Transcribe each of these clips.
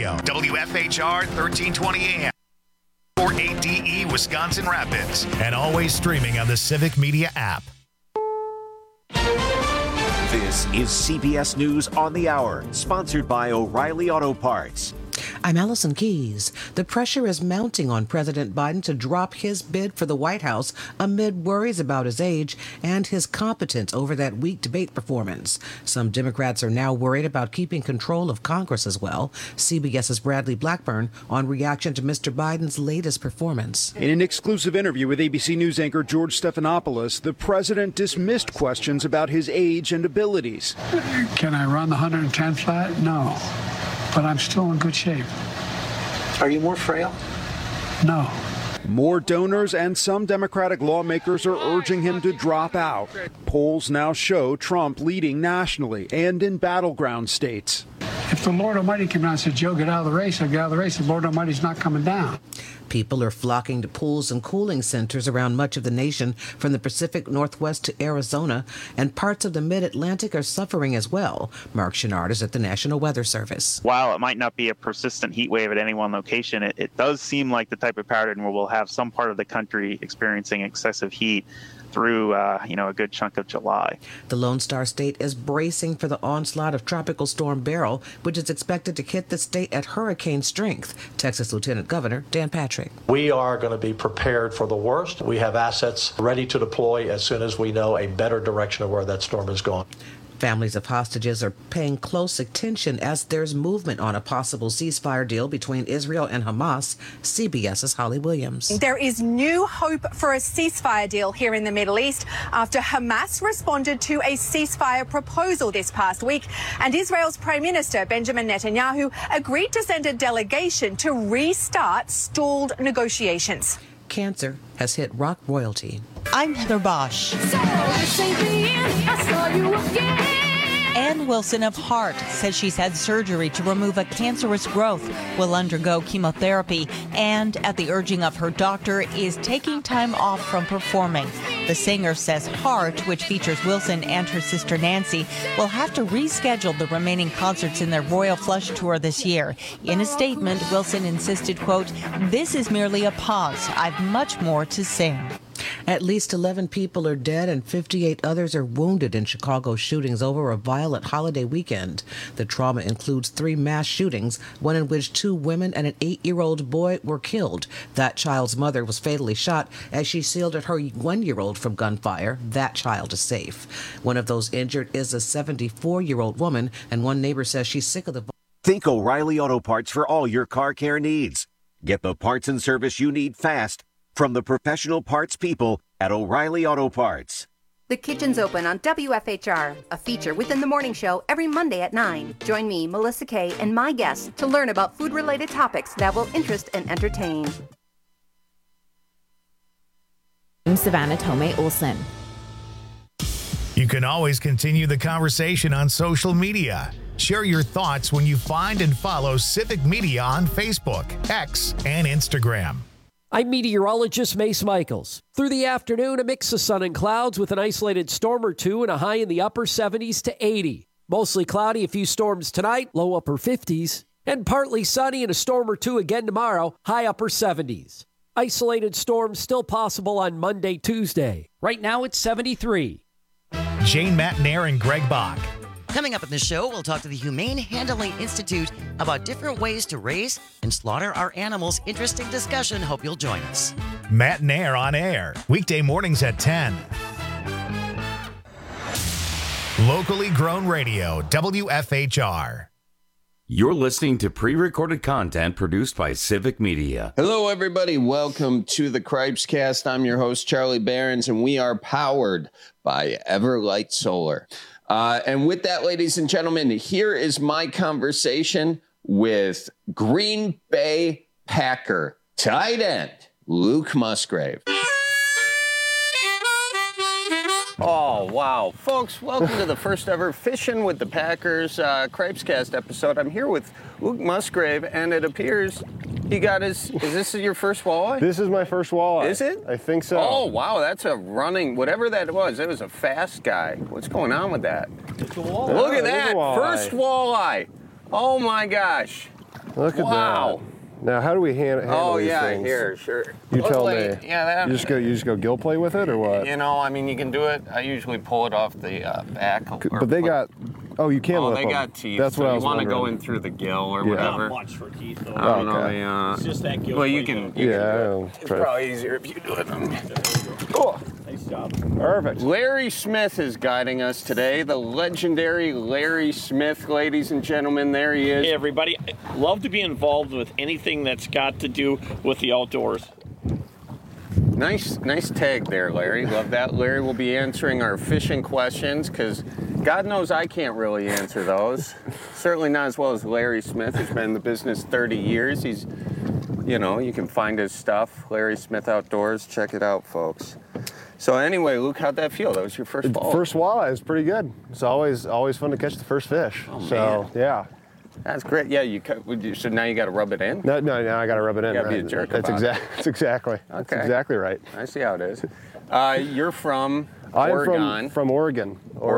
Radio, WFHR 1320 AM. 48DE Wisconsin Rapids, and always streaming on the Civic Media app. This is CBS News on the Hour, sponsored by O'Reilly Auto Parts. I'm Allison Keyes. The pressure is mounting on President Biden to drop his bid for the White House amid worries about his age and his competence over that weak debate performance. Some Democrats are now worried about keeping control of Congress as well. CBS's Bradley Blackburn on reaction to Mr. Biden's latest performance. In an exclusive interview with ABC News anchor George Stephanopoulos, the president dismissed questions about his age and abilities. Can I run the 110 flat? No. But I'm still in good shape. Are you more frail? No. More donors and some Democratic lawmakers are urging him to drop out. Polls now show Trump leading nationally and in battleground states. If the Lord Almighty came down and said, Joe, get out of the race, I'd get out of the race. The Lord Almighty's not coming down. People are flocking to pools and cooling centers around much of the nation, from the Pacific Northwest to Arizona, and parts of the Mid-Atlantic are suffering as well. Mark Chenard is at the National Weather Service. While it might not be a persistent heat wave at any one location, it does seem like the type of pattern where we'll have some part of the country experiencing excessive heat through, a good chunk of July. The Lone Star State is bracing for the onslaught of Tropical Storm Beryl, which is expected to hit the state at hurricane strength. Texas Lieutenant Governor Dan Patrick. We are going to be prepared for the worst. We have assets ready to deploy as soon as we know a better direction of where that storm is going. Families of hostages are paying close attention as there's movement on a possible ceasefire deal between Israel and Hamas. CBS's Holly Williams. There is new hope for a ceasefire deal here in the Middle East after Hamas responded to a ceasefire proposal this past week, and Israel's Prime Minister Benjamin Netanyahu agreed to send a delegation to restart stalled negotiations. Cancer has hit rock royalty. I'm Heather Bosch. Ann Wilson of Heart says she's had surgery to remove a cancerous growth, will undergo chemotherapy, and at the urging of her doctor is taking time off from performing. The singer says Heart, which features Wilson and her sister Nancy, will have to reschedule the remaining concerts in their Royal Flush tour this year. In a statement, Wilson insisted, quote, "This is merely a pause. I've much more to sing." At least 11 people are dead and 58 others are wounded in Chicago shootings over a violent holiday weekend. The trauma includes 3 mass shootings, one in which 2 women and an 8-year-old boy were killed. That child's mother was fatally shot as she shielded her 1-year-old from gunfire. That child is safe. One of those injured is a 74-year-old woman, and one neighbor says she's sick of the... Think O'Reilly Auto Parts for all your car care needs. Get the parts and service you need fast from the professional parts people at O'Reilly Auto Parts. The Kitchen's Open on WFHR, a feature within the morning show every Monday at 9. Join me, Melissa Kay, and my guests to learn about food-related topics that will interest and entertain. I'm Savannah Tomei Olson. You can always continue the conversation on social media. Share your thoughts when you find and follow Civic Media on Facebook, X, and Instagram. I'm meteorologist Mace Michaels. Through the afternoon, a mix of sun and clouds with an isolated storm or two and a high in the upper 70s to 80. Mostly cloudy, a few storms tonight, low upper 50s. And partly sunny and a storm or two again tomorrow, high upper 70s. Isolated storms still possible on Monday, Tuesday. Right now it's 73. Jane Matnair and Greg Bach. Coming up in the show, we'll talk to the Humane Handling Institute about different ways to raise and slaughter our animals. Interesting discussion. Hope you'll join us. Matt Nair on air, weekday mornings at 10. Locally grown radio, WFHR. You're listening to pre-recorded content produced by Civic Media. Hello, everybody. Welcome to the Cripescast. I'm your host, Charlie Behrens, and we are powered by Everlight Solar. And with that, ladies and gentlemen, here is my conversation with Green Bay Packer tight end Luke Musgrave. Oh, wow. Folks, welcome to the first ever Fishing with the Packers Cripescast episode. I'm here with Luke Musgrave, and it appears he got his... Is this your first walleye? This is my first walleye. Is it? I think so. Oh, wow. That's a running... Whatever that was, it was a fast guy. What's going on with that? It's a walleye. Look at that. First walleye. Oh, my gosh. Look at that. Now, how do we handle these things? Here, sure. You tell me. Yeah, that. You just go gill play with it, or what? You know, I mean, you can do it. I usually pull it off the back. But they got. Oh, you can. Oh, lip they them. got teeth. That's what I was want to wondering. go in through the gill or Yeah. whatever. Not much for teeth, though. I don't know. It's just that gill. Well, you can. You can do it. It's try. probably easier if you do it. Oh. Nice job. Perfect. Larry Smith is guiding us today. The legendary Larry Smith, ladies and gentlemen. There he is. Hey, everybody. Love to be involved with anything that's got to do with the outdoors. Nice tag there, Larry. Love that. Larry will be answering our fishing questions because God knows I can't really answer those. Certainly not as well as Larry Smith, who's been in the business 30 years. He's, you can find his stuff. Larry Smith Outdoors. Check it out, folks. So anyway, Luke, how'd that feel? That was your first fall. First walleye was pretty good. It's always fun to catch the first fish. Oh, so man. Yeah. That's great. Yeah, so now you got to rub it in? No, I got to rub it in. You got to right? be a jerk That's about it. That's exactly right. I see how it is. You're from I'm Oregon. from Oregon.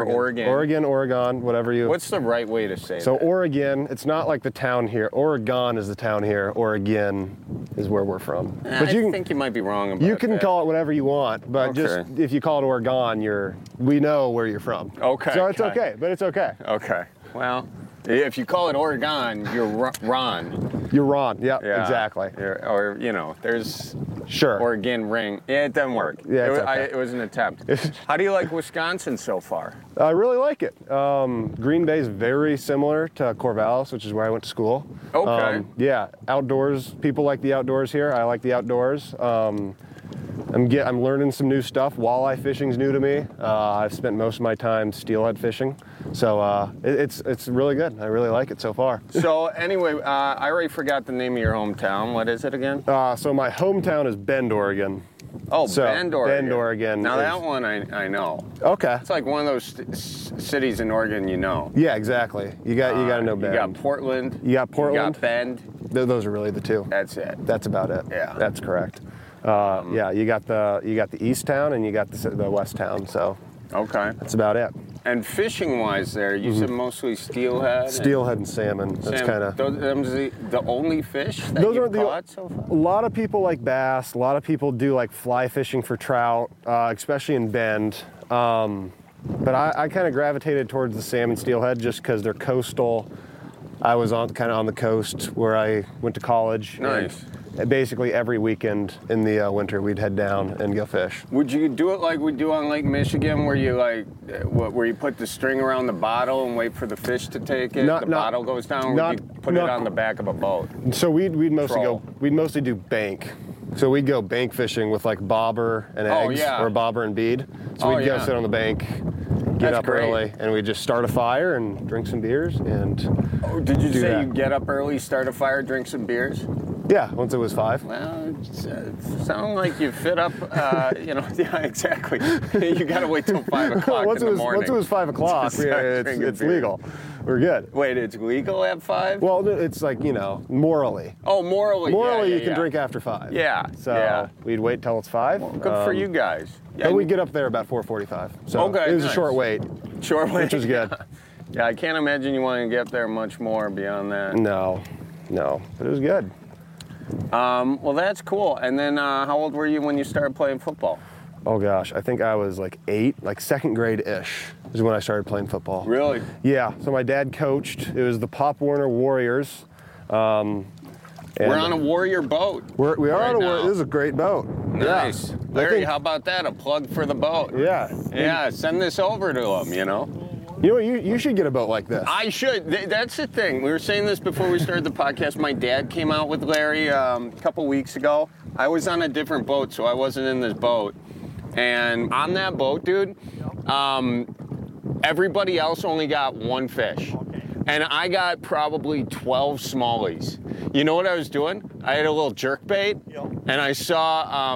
Oregon, whatever you... What's the right way to say So that? Oregon, it's not like the town here. Oregon is the town here. Oregon is where we're from. But I think you might be wrong about You can that. call it whatever you want, but just if you call it Oregon, we know where you're from. Okay. So it's okay, but it's okay. Okay. Well, if you call it Oregon, you're Ron. You're Ron. Yeah, exactly. Or there's sure Oregon ring. Yeah, it doesn't work. Yeah, it was an attempt. How do you like Wisconsin so far? I really like it. Green Bay is very similar to Corvallis, which is where I went to school. Okay. Yeah, outdoors. People like the outdoors here. I like the outdoors. I'm learning some new stuff. Walleye fishing's new to me. I've spent most of my time steelhead fishing, so it's really good. I really like it so far. So anyway, I already forgot the name of your hometown. What is it again? So my hometown is Bend, Oregon. Oh, so, Bend, Oregon. Bend, Oregon. Now that one I know. Okay. It's like one of those cities in Oregon you know. Yeah, exactly. You got to know Bend. You got Portland. You got Portland. You got Bend. Those are really the two. That's it. That's about it. Yeah. That's correct. Yeah, you got the east town and you got the west town. So. Okay. That's about it. And fishing-wise there, you said mostly steelhead? Steelhead and salmon. That's kind of... Those the only fish that you've caught so far? A lot of people like bass. A lot of people do like fly fishing for trout, especially in Bend. But I kind of gravitated towards the salmon steelhead just because they're coastal. I was kind of on the coast where I went to college. Nice. And basically every weekend in the winter, we'd head down and go fish. Would you do it like we do on Lake Michigan, where you where you put the string around the bottle and wait for the fish to take it? The bottle goes down. Or would you put it on the back of a boat? So we'd mostly do bank. So we'd go bank fishing with like bobber and eggs, or bobber and bead. So we'd go sit on the bank, get up early, and we'd just start a fire and drink some beers. And did you say you get up early, start a fire, drink some beers? Yeah, once it was 5. Well, it sounds like you fit up, yeah, exactly. You got to wait till 5 o'clock in the morning. Once it was 5 o'clock, it's legal. We're good. Wait, it's legal at 5? Well, it's like, morally. Oh, morally. Morally, you can drink after 5. Yeah. So we'd wait till it's 5. Well, good for you guys. Yeah, and we'd get up there about 4:45. So it was a short wait. Short wait. Which was good. Yeah, I can't imagine you want to get up there much more beyond that. No. But it was good. Well, that's cool. And then how old were you when you started playing football? Oh, gosh. I think I was like 8, like second grade-ish is when I started playing football. Really? Yeah. So my dad coached. It was the Pop Warner Warriors. We're on a Warrior boat. We are on a Warrior. This is a great boat. Nice. Yeah. Larry, how about that? A plug for the boat. Yeah. Yeah, send this over to them, You know what? You should get a boat like this. I should. That's the thing. We were saying this before we started the podcast. My dad came out with Larry a couple weeks ago. I was on a different boat, so I wasn't in this boat. And on that boat, dude, everybody else only got 1 fish. And I got probably 12 smallies. You know what I was doing? I had a little jerk bait, and I saw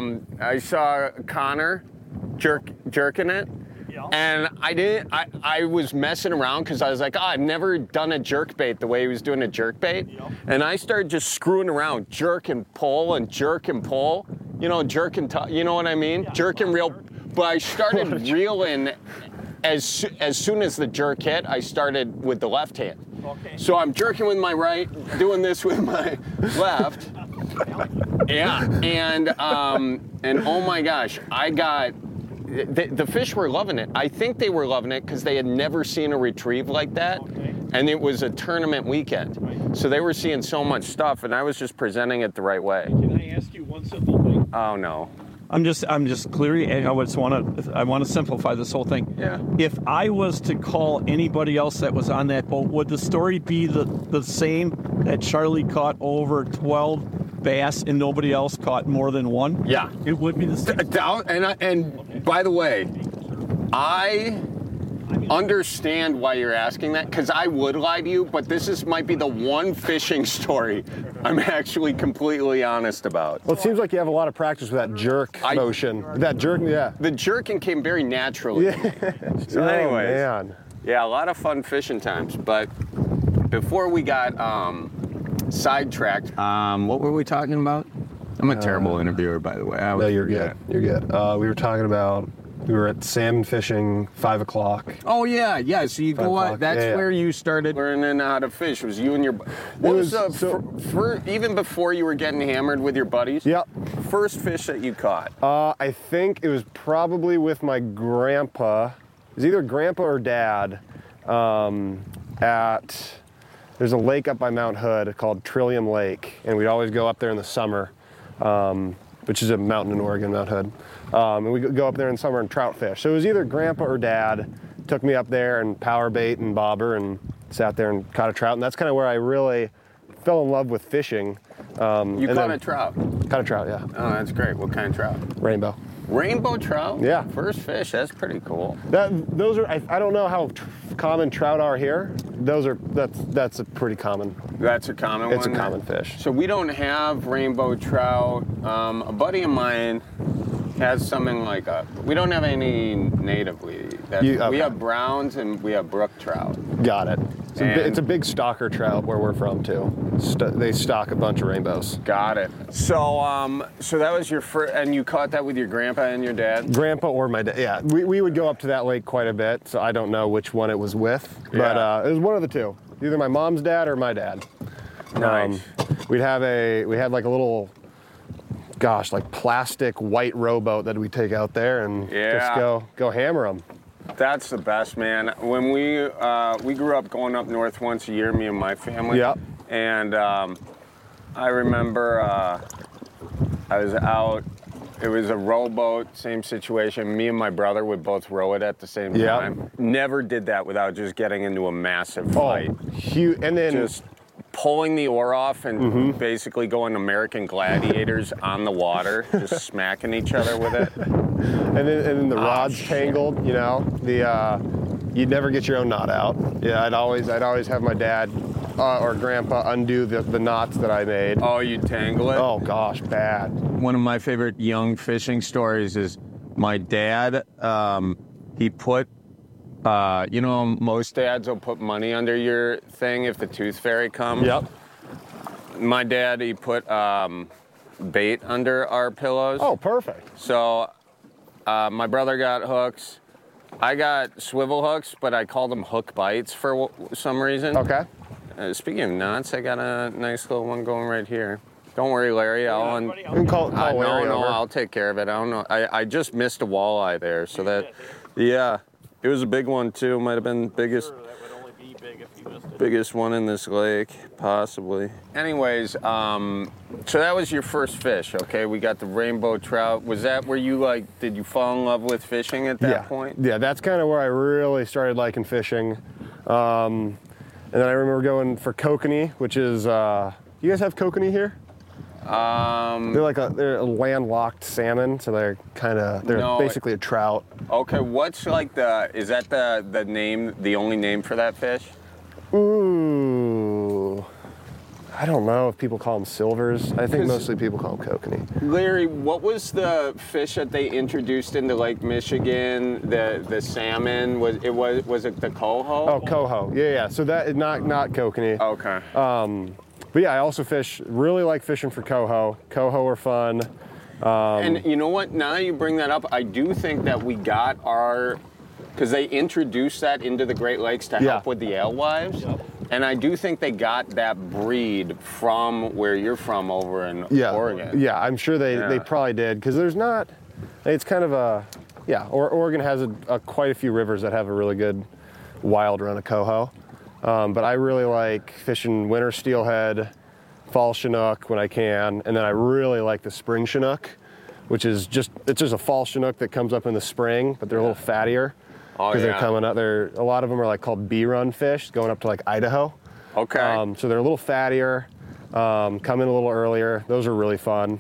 Connor jerking it. And I was messing around because I was like, I've never done a jerk bait the way he was doing a jerk bait. And I started just screwing around, jerk and pull and jerk and pull. Jerk and you know what I mean? Yeah. Jerk and reel. But I started reeling as soon as the jerk hit. I started with the left hand. So I'm jerking with my right, doing this with my left. Yeah, and oh my gosh, the fish were loving it. I think they were loving it because they had never seen a retrieve like that, and it was a tournament weekend. So they were seeing so much stuff, and I was just presenting it the right way. Can I ask you one simple thing? Oh no. I'm just clearly, I want to simplify this whole thing. Yeah. If I was to call anybody else that was on that boat, would the story be the same, that Charlie caught over 12 bass and nobody else caught more than one? Yeah. It would be the same. And by the way, I understand why you're asking that, because I would lie to you, but might be the one fishing story I'm actually completely honest about. Well, it seems like you have a lot of practice with that jerk motion. That jerk, yeah. The jerking came very naturally. Yeah. So anyways, man. Yeah, a lot of fun fishing times. But before we got sidetracked, what were we talking about? I'm a terrible interviewer, by the way. No, you're good. You're good. We were talking about, we were at salmon fishing, 5 o'clock. Oh, yeah. So you go out. That's where you started learning how to fish. Was you and your... even before you were getting hammered with your buddies? Yep. First fish that you caught? I think it was probably with my grandpa. It was either grandpa or dad there's a lake up by Mount Hood called Trillium Lake, and we'd always go up there in the summer, which is a mountain in Oregon, Mount Hood. And we go up there in summer and trout fish. So it was either grandpa or dad took me up there and power bait and bobber and sat there and caught a trout. And that's kind of where I really fell in love with fishing. You caught a trout? Caught a trout, yeah. Oh, that's great. What kind of trout? Rainbow. Rainbow trout? Yeah. First fish, that's pretty cool. Those are, I don't know how common trout are here. That's a pretty common. That's a common one? It's a common fish. So we don't have rainbow trout. A buddy of mine has something like we don't have any natively. We have browns and we have brook trout. Got it. It's a big stalker trout where we're from too. They stock a bunch of rainbows. Got it. So that was your first, and you caught that with your grandpa and your dad? Grandpa or my dad, yeah. We would go up to that lake quite a bit, so I don't know which one it was with, but it was one of the two. Either my mom's dad or my dad. Nice. We had like a little, like plastic white rowboat that we take out there and just go hammer them. That's the best, man. When we grew up going up north once a year, me and my family. Yep. And I remember I was out. It was a rowboat, same situation. Me and my brother would both row it at the same time. Never did that without just getting into a massive fight. Huge, and then just pulling the oar off and basically going American Gladiators on the water, just smacking each other with it. And then the rod's tangled, you know. You'd never get your own knot out. Yeah, I'd always have my dad or grandpa undo the knots that I made. Oh, you tangle it? Oh gosh, bad. One of my favorite young fishing stories is my dad. He put, most dads will put money under your thing if the tooth fairy comes. Yep. My dad, he put bait under our pillows. Oh, perfect. So my brother got hooks. I got swivel hooks, but I called them hook bites for some reason. Okay. Speaking of knots, I got a nice little one going right here. Don't worry, Larry. You can call Larry over. I'll take care of it. I don't know. I just missed a walleye there, so that, yeah, it was a big one too. Might have been biggest one in this lake, possibly. Anyways, so that was your first fish, okay? We got the rainbow trout. Was that where you did you fall in love with fishing at that point? Yeah, that's kind of where I really started liking fishing. And then I remember going for kokanee, which is, you guys have kokanee here? They're a landlocked salmon, so they're basically a trout. Okay, what's is that the name, the only name for that fish? Ooh, I don't know if people call them silvers. I think mostly people call them kokanee. Larry, what was the fish that they introduced into Lake Michigan? The salmon, was it the coho? Oh, coho. Yeah. So that is not kokanee. Okay. But yeah, I also really like fishing for coho. Coho are fun. And you know what? Now that you bring that up, I do think that we got because they introduced that into the Great Lakes to help with the alewives. Yep. And I do think they got that breed from where you're from over in Oregon. Yeah, I'm sure they probably did, because there's not, it's kind of a, Oregon has quite a few rivers that have a really good wild run of coho. But I really like fishing winter steelhead, fall chinook when I can, and then I really like the spring chinook, which is just a fall chinook that comes up in the spring, but they're a little fattier. Because they're coming up, a lot of them are like called B-run fish, going up to like Idaho. Okay. So they're a little fattier, come in a little earlier. Those are really fun.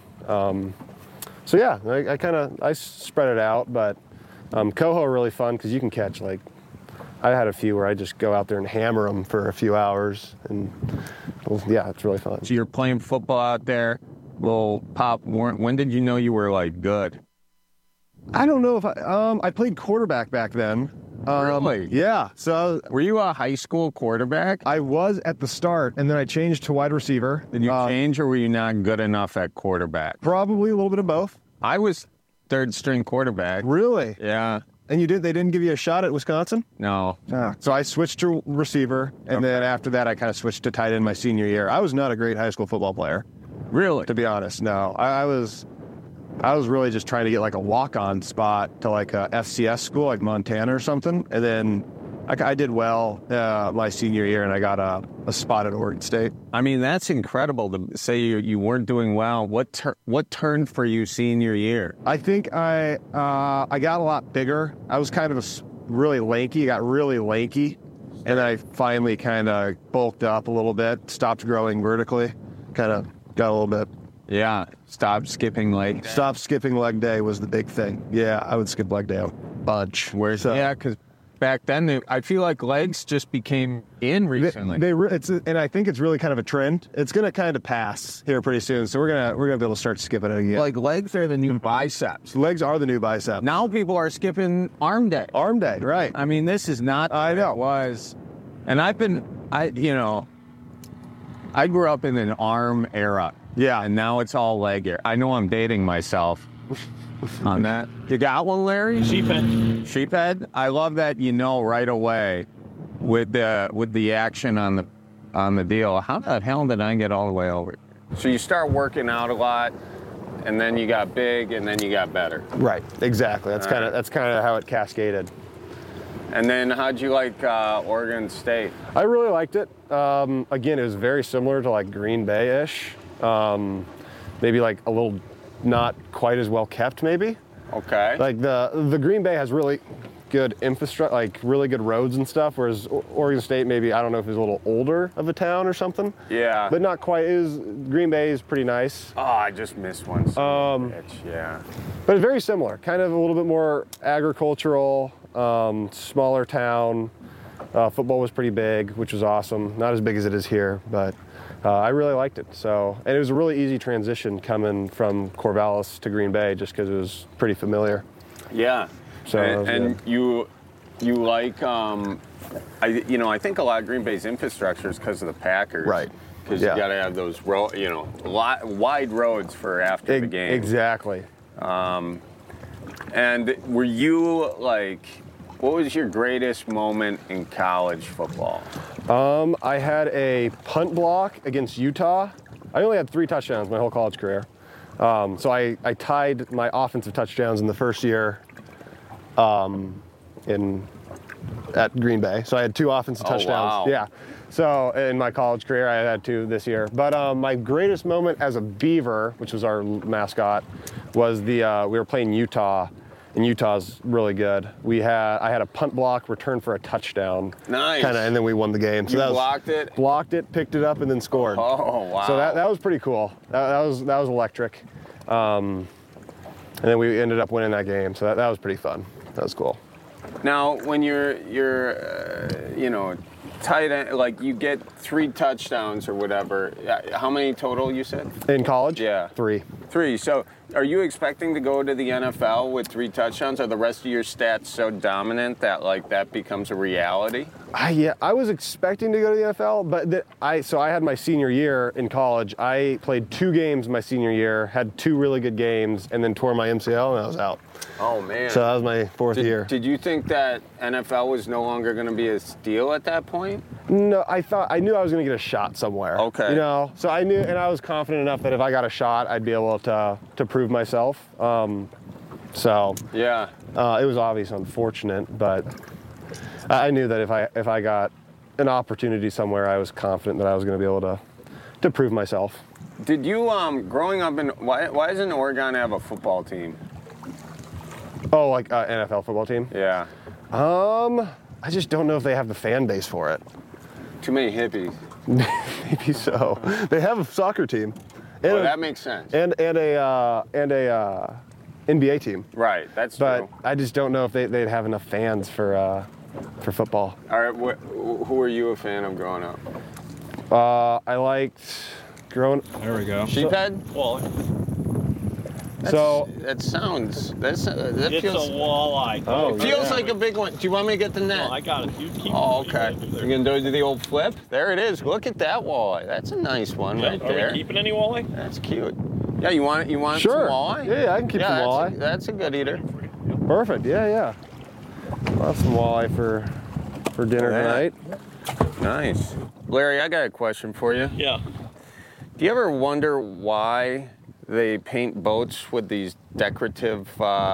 So yeah, I spread it out, but coho are really fun because you can catch I had a few where I just go out there and hammer them for a few hours, and it's really fun. So you're playing football out there, little pop. When did you know you were good? I don't know if I played quarterback back then. Really? Yeah. So were you a high school quarterback? I was at the start, and then I changed to wide receiver. Did you change, or were you not good enough at quarterback? Probably a little bit of both. I was third string quarterback. Really? Yeah. And they didn't give you a shot at Wisconsin? No. So I switched to receiver, and then after that I kind of switched to tight end my senior year. I was not a great high school football player. Really? To be honest, no. I was really just trying to get a walk-on spot to a FCS school, like Montana or something. And then I did well my senior year, and I got a spot at Oregon State. I mean, that's incredible to say you weren't doing well. What turned for you senior year? I think I got a lot bigger. I was kind of really lanky, got really lanky. And then I finally kind of bulked up a little bit, stopped growing vertically, kind of got a little bit. Yeah, stop skipping leg day. Stop skipping leg day was the big thing. Yeah, I would skip leg day a bunch. Yeah, because back then I feel like legs just became in recently. And I think it's really kind of a trend. It's going to kind of pass here pretty soon, so we're gonna be able to start skipping it again. Legs are the new biceps. Legs are the new biceps. Now people are skipping arm day. Arm day, right? I mean, this is not. I know. It was, and I grew up in an arm era. Yeah. And now it's all leg era. I know I'm dating myself on that. You got one, Larry? Sheephead. Sheephead? I love that right away with the action on the deal. How the hell did I get all the way over? So you start working out a lot, and then you got big, and then you got better. Right. Exactly. That's kind of how it cascaded. And then how'd you like Oregon State? I really liked it. Again, it was very similar to Green Bay-ish. Maybe a little not quite as well kept, maybe. Okay. The Green Bay has really good infrastructure, really good roads and stuff, whereas Oregon State, maybe, I don't know if it's a little older of a town or something. Yeah. But not quite. Green Bay is pretty nice. Oh, I just missed one. Yeah. But it's very similar, kind of a little bit more agricultural, smaller town. Football was pretty big, which was awesome. Not as big as it is here, but I really liked it. And it was a really easy transition coming from Corvallis to Green Bay, just because it was pretty familiar. Yeah. So and you like I think a lot of Green Bay's infrastructure is because of the Packers. Right. Because you got to have those wide roads for after the game. Exactly. And were you what was your greatest moment in college football? I had a punt block against Utah. I only had 3 touchdowns my whole college career. So I tied my offensive touchdowns in the first year at Green Bay. So I had 2 offensive touchdowns. Wow. Yeah. So in my college career, I had 2 this year. But my greatest moment as a Beaver, which was our mascot, was we were playing Utah. And Utah's really good. I had a punt block return for a touchdown. Nice. And then we won the game. So blocked it? Blocked it, picked it up, and then scored. Oh, wow. So that was pretty cool. That was electric. And then we ended up winning that game. So that was pretty fun. That was cool. Now, when you're tight end, you get 3 touchdowns or whatever. How many total you said? In college? Yeah. 3. 3. So are you expecting to go to the NFL with 3 touchdowns? Are the rest of your stats so dominant that that becomes a reality? I was expecting to go to the NFL, but I had my senior year in college. I played 2 games my senior year, had 2 really good games, and then tore my MCL and I was out. Oh, man. So that was my 4th year. Did you think that NFL was no longer going to be a steal at that point? No, I knew I was going to get a shot somewhere. Okay. You know, so I knew, and I was confident enough that if I got a shot, I'd be able to prove myself. So yeah, it was obviously unfortunate, but I knew that if I got an opportunity somewhere, I was confident that I was going to be able to prove myself. Did you growing up in why doesn't Oregon have a football team? Oh, like NFL football team? Yeah. I just don't know if they have the fan base for it. Too many hippies. Maybe so. They have a soccer team. Well, that makes sense. And a NBA team. Right, that's true. But I just don't know if they'd have enough fans for football. All right, who were you a fan of growing up? I liked growing. There we go. Sheephead? Walleye. That feels. It's a walleye. Oh, it feels like a big one. Do you want me to get the net? No, I got it. You keep. Oh, okay. You're gonna do the old flip? There it is. Look at that walleye. That's a nice one right there. Are we keeping any walleye? That's cute. Yeah, you want sure. some walleye? Yeah, I can keep some walleye. That's a good eater. Perfect. Yeah. I'll have some walleye for dinner tonight. Nice. Larry, I got a question for you. Yeah. Do you ever wonder why they paint boats with these decorative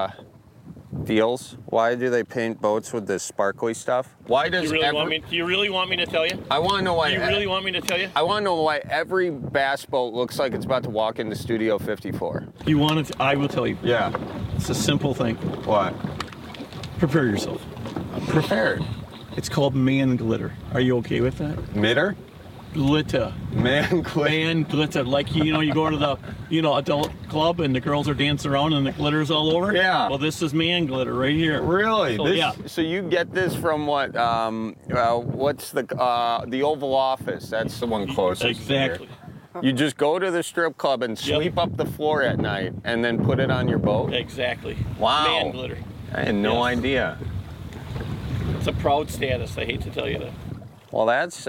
deals? Why do they paint boats with this sparkly stuff? Why does do you really want me to tell you? I want to know why. Do you really want me to tell you? I want to know why every bass boat looks like it's about to walk into Studio 54. You want it? I will tell you. Yeah. It's a simple thing. What? Prepare yourself. I'm prepared. It's called man glitter. Are you okay with that? Mitter? Glitter. Man glitter. Man glitter. Like, you go to the, adult club and the girls are dancing around and the glitter's all over? Yeah. Well, this is man glitter right here. Really? So, yeah. So you get this from what? What's the Oval Office? That's the one closest. Exactly. Here. You just go to the strip club and sweep up the floor at night and then put it on your boat? Exactly. Wow. Man glitter. I had no idea. It's a proud status. I hate to tell you that. Well, that's,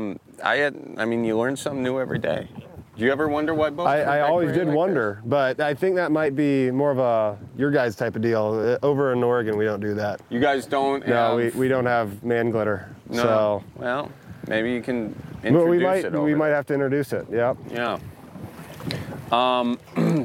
you learn something new every day. Do you ever wonder why boats? I always did wonder, but I think that might be more of your guys' type of deal. Over in Oregon, we don't do that. You guys don't? No, we don't have man glitter. No. So. Well, maybe you can introduce it. We might have to introduce it. Yep. Yeah. All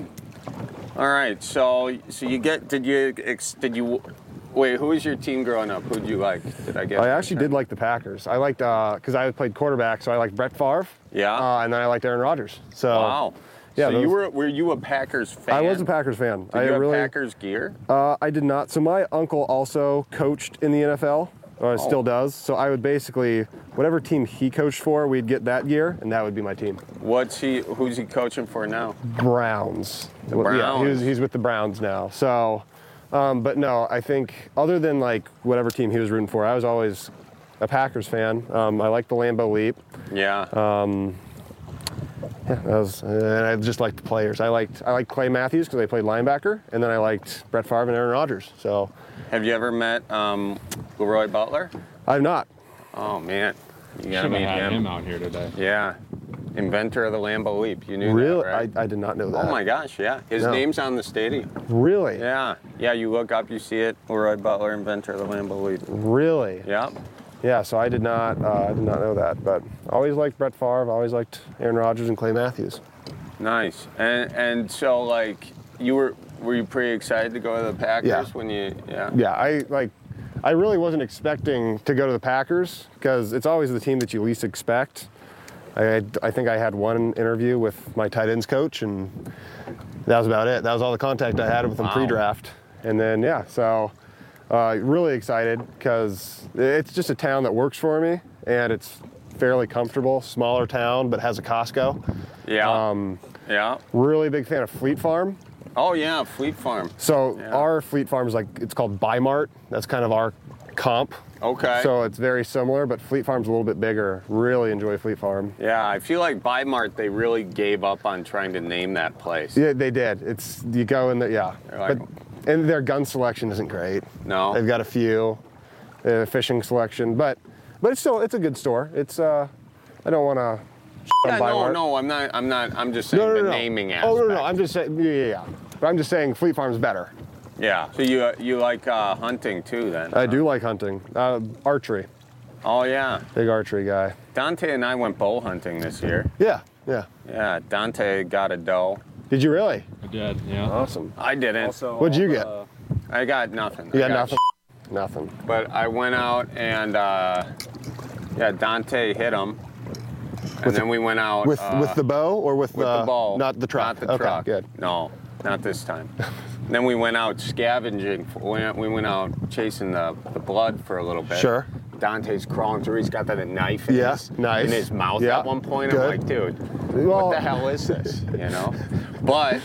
right. So you get? Did you? Wait, who was your team growing up? Who'd you like? Did I get? I actually did like the Packers. I liked because I played quarterback, so I liked Brett Favre. Yeah. And then I liked Aaron Rodgers. So. Wow. Yeah. So were you a Packers fan? I was a Packers fan. Did you have Packers gear? I did not. So my uncle also coached in the NFL. Still does. So I would basically, whatever team he coached for, we'd get that gear, and that would be my team. Who's he coaching for now? Browns. Browns. Yeah, he's with the Browns now. So. But no, I think other than like whatever team he was rooting for, I was always a Packers fan. I liked the Lambeau Leap. Yeah. And I just liked the players. I liked Clay Matthews because they played linebacker, and then I liked Brett Favre and Aaron Rodgers. So. Have you ever met Leroy Butler? I've not. Oh man, you gotta meet him out here today. Yeah. Inventor of the Lambeau Leap. You knew really? that, right? I did not know that. Oh my gosh, yeah. His name's on the stadium. Really? Yeah. Yeah, you look up, you see it. Leroy Butler, inventor of the Lambeau Leap. Really? Yeah. Yeah, so I did not know that, but I always liked Brett Favre, I always liked Aaron Rodgers and Clay Matthews. Nice. And so like were you pretty excited to go to the Packers when you Yeah, I really wasn't expecting to go to the Packers because it's always the team that you least expect. I think I had one interview with my tight ends coach, and that was about it. That was all the contact I had with him pre-draft. And then, so really excited because it's just a town that works for me, and it's fairly comfortable, smaller town, but has a Costco. Yeah. Really big fan of Fleet Farm. Oh, yeah, Fleet Farm. So our Fleet Farm is it's called Bi-Mart. That's kind of our comp. Okay. So it's very similar, but Fleet Farm's a little bit bigger. Really enjoy Fleet Farm. Yeah, I feel like Bi-Mart, they really gave up on trying to name that place. Yeah, they did. You go in there, and their gun selection isn't great. No. They've got a few, fishing selection, but But it's a good store. It's I don't want to. No, I'm not. I'm just saying the naming aspect. Oh no, I'm just saying. Yeah. But I'm just saying Fleet Farm's better. Yeah. So you like hunting too then? I do like hunting. Archery. Oh yeah. Big archery guy. Dante and I went bow hunting this year. Yeah. Yeah. Dante got a doe. Did you really? I did. Yeah. Awesome. I didn't. Also, What'd you get? I got nothing. You got nothing. Nothing. But I went out and Dante hit him. And then we went out with the bow or with the bow, not the truck. Not the truck. Good. No, not this time. Then we went out scavenging. We went out chasing the blood for a little bit. Sure. Dante's crawling through. He's got that knife in, in his mouth at one point. Good. I'm like, dude, what the hell is this? You know? But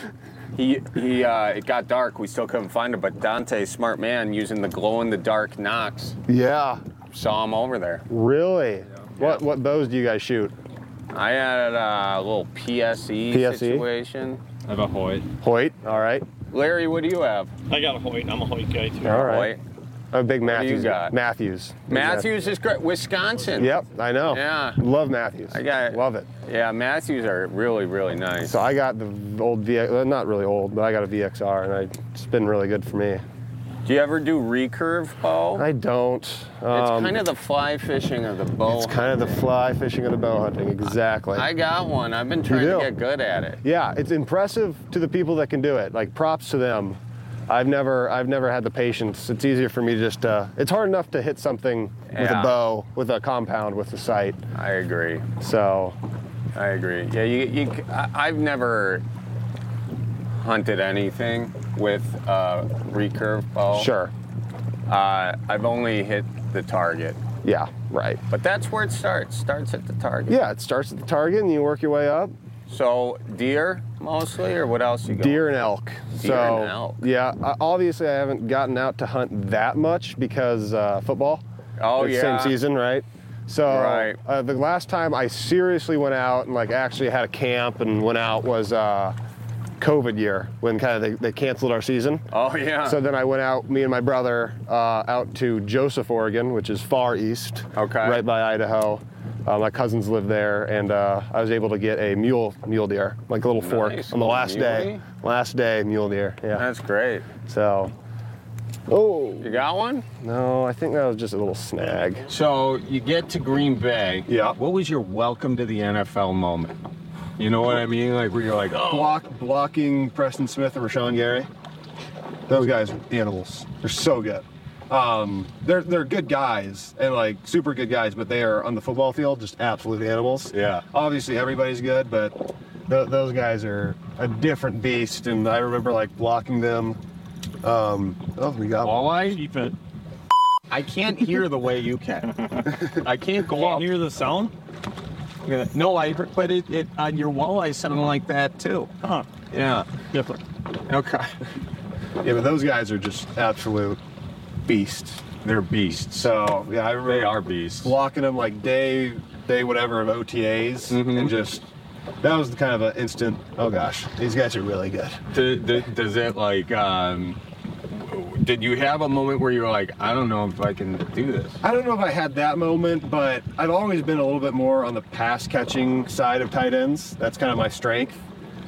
it got dark. We still couldn't find him. But Dante, smart man, using the glow-in-the-dark knocks. Yeah. Saw him over there. Really? Yeah. What bows do you guys shoot? I had a little PSE situation. I have a Hoyt. Hoyt, all right. Larry, what do you have? I got a Hoyt. I'm a Hoyt guy too. All right. I'm a big Matthews. What do you got? Matthews is great. Wisconsin. Yep, I know. Yeah. Love Matthews. Love it. Yeah, Matthews are really, really nice. So I got the old VX, not really old, but I got a VXR, and it's been really good for me. Do you ever do recurve bow? I don't. It's kind of the fly fishing of the bow. It's kind of the fly fishing of the bow hunting, exactly. I got one. I've been trying to get good at it. Yeah, it's impressive to the people that can do it. Like, props to them. I've never had the patience. It's easier for me to just. It's hard enough to hit something with a bow, with a compound, with the sight. I agree. So. I agree. Yeah, I've never hunted anything with a recurve bow. Sure. I've only hit the target. Yeah, right. But that's where it starts. Starts at the target. Yeah, it starts at the target and you work your way up. So deer mostly, or what else you got? Deer and elk. Deer and elk. Yeah, obviously I haven't gotten out to hunt that much because football. Oh, it's yeah. Same season, right? So the last time I seriously went out and like actually had a camp and went out was COVID year when kind of they canceled our season. Oh yeah. So then I went out, me and my brother, out to Joseph, Oregon, which is far east. Okay. Right by Idaho. My cousins live there, and I was able to get a mule deer, like a little fork on the last day. Last day, mule deer. Yeah. That's great. So. Oh. You got one? No, I think that was just a little snag. So you get to Green Bay. Yeah. What was your welcome to the NFL moment? You know what I mean? Like where you're like, oh. Blocking Preston Smith and Rashawn Gary. Those guys are animals. They're so good. They're good guys and like super good guys, but they are on the football field just absolute animals. Yeah. Obviously everybody's good, but those guys are a different beast. And I remember like blocking them. We got walleye. Keep it. I can't hear the way you can. I can't go up. Hear the sound? Yeah. No, but it on your walleye sounded like that too. Huh. Yeah. Different. Okay. Yeah, but those guys are just absolute beasts. They're beasts. So yeah, I remember they are beasts. Blocking them like day whatever of OTAs, and just that was kind of an instant. Oh gosh, these guys are really good. Does it like? Did you have a moment where you were like, I don't know if I can do this? I don't know if I had that moment, but I've always been a little bit more on the pass catching side of tight ends. That's kind of my strength.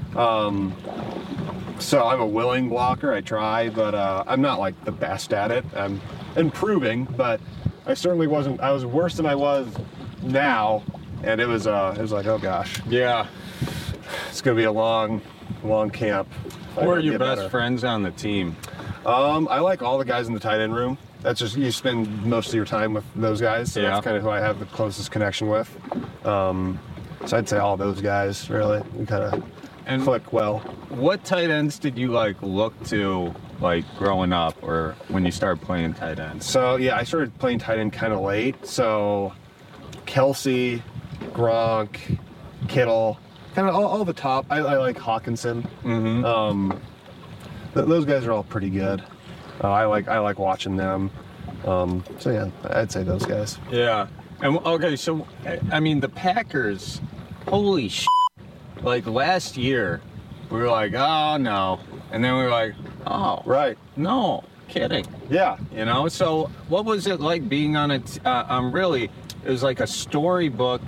So I'm a willing blocker. I try, but I'm not like the best at it. I'm improving, but I certainly wasn't. I was worse than I was now, and it was like, oh gosh. Yeah. It's gonna be a long camp. Who are your best friends on the team? I like all the guys in the tight end room. That's just, you spend most of your time with those guys, so that's kind of who I have the closest connection with. So I'd say all those guys, really. We kind of click well. What tight ends did you like look to like growing up or when you started playing tight end? So yeah, I started playing tight end kind of late. So Kelsey, Gronk, Kittle, kind of all the top. I like Hawkinson. Mm-hmm. Those guys are all pretty good. I like watching them. So yeah, I'd say those guys. Yeah. And okay, so I mean the Packers, holy shit. Like last year, we were like, oh no, and then we were like, oh right, no, kidding. Yeah. You know. So what was it like being on it? Really, It was like a storybook,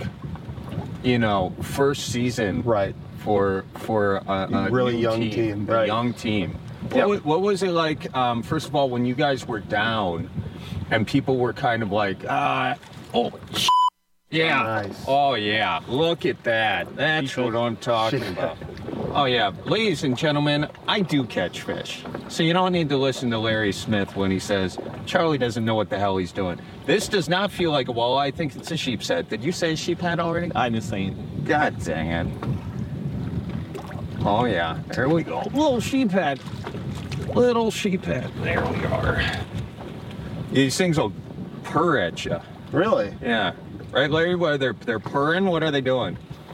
first season. Right. For a really new young team. Right. Young team. Yep. What was it like, first of all, when you guys were down and people were kind of like, yeah. Nice. Oh, yeah. Look at that. That's what I'm talking about. Oh, yeah. Ladies and gentlemen, I do catch fish. So you don't need to listen to Larry Smith when he says, Charlie doesn't know what the hell he's doing. This does not feel like a walleye. I think it's a sheep's head. Did you say sheep head already? I'm just saying. God dang it. Oh, yeah. There we go. Little sheep head. Little sheep head. There we are. These things will purr at you. Really? Yeah. Right, Larry? What, they're purring? What are they doing?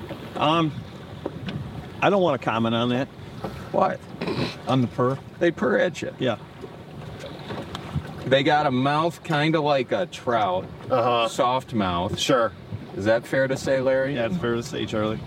I don't want to comment on that. What? On the purr? They purr at you. Yeah. They got a mouth kind of like a trout. Uh-huh. Soft mouth. Sure. Is that fair to say, Larry? Yeah, it's fair to say, Charlie.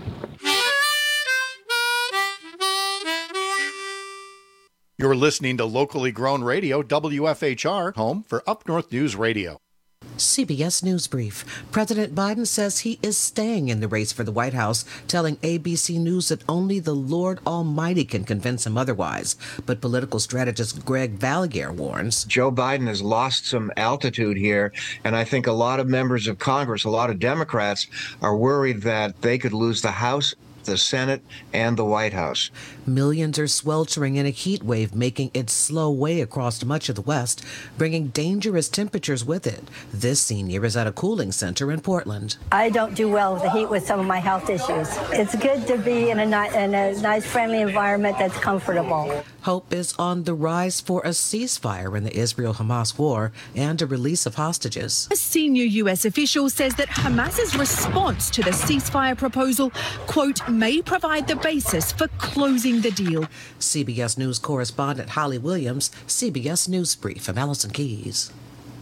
You're listening to locally grown radio, WFHR, home for Up North News Radio. CBS News Brief. President Biden says he is staying in the race for the White House, telling ABC News that only the Lord Almighty can convince him otherwise. But political strategist Greg Valliere warns. Joe Biden has lost some altitude here, and I think a lot of members of Congress, a lot of Democrats, are worried that they could lose the House, the Senate, and the White House. Millions are sweltering in a heat wave, making its slow way across much of the West, bringing dangerous temperatures with it. This senior is at a cooling center in Portland. I don't do well with the heat with some of my health issues. It's good to be in a nice, friendly environment that's comfortable. Hope is on the rise for a ceasefire in the Israel-Hamas war and a release of hostages. A senior U.S. official says that Hamas's response to the ceasefire proposal, quote, may provide the basis for closing the deal. CBS News correspondent Holly Williams, CBS News Brief. I'm Allison Keys.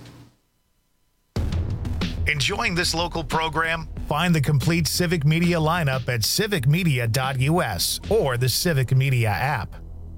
Enjoying this local program? Find the complete Civic Media lineup at civicmedia.us or the Civic Media app.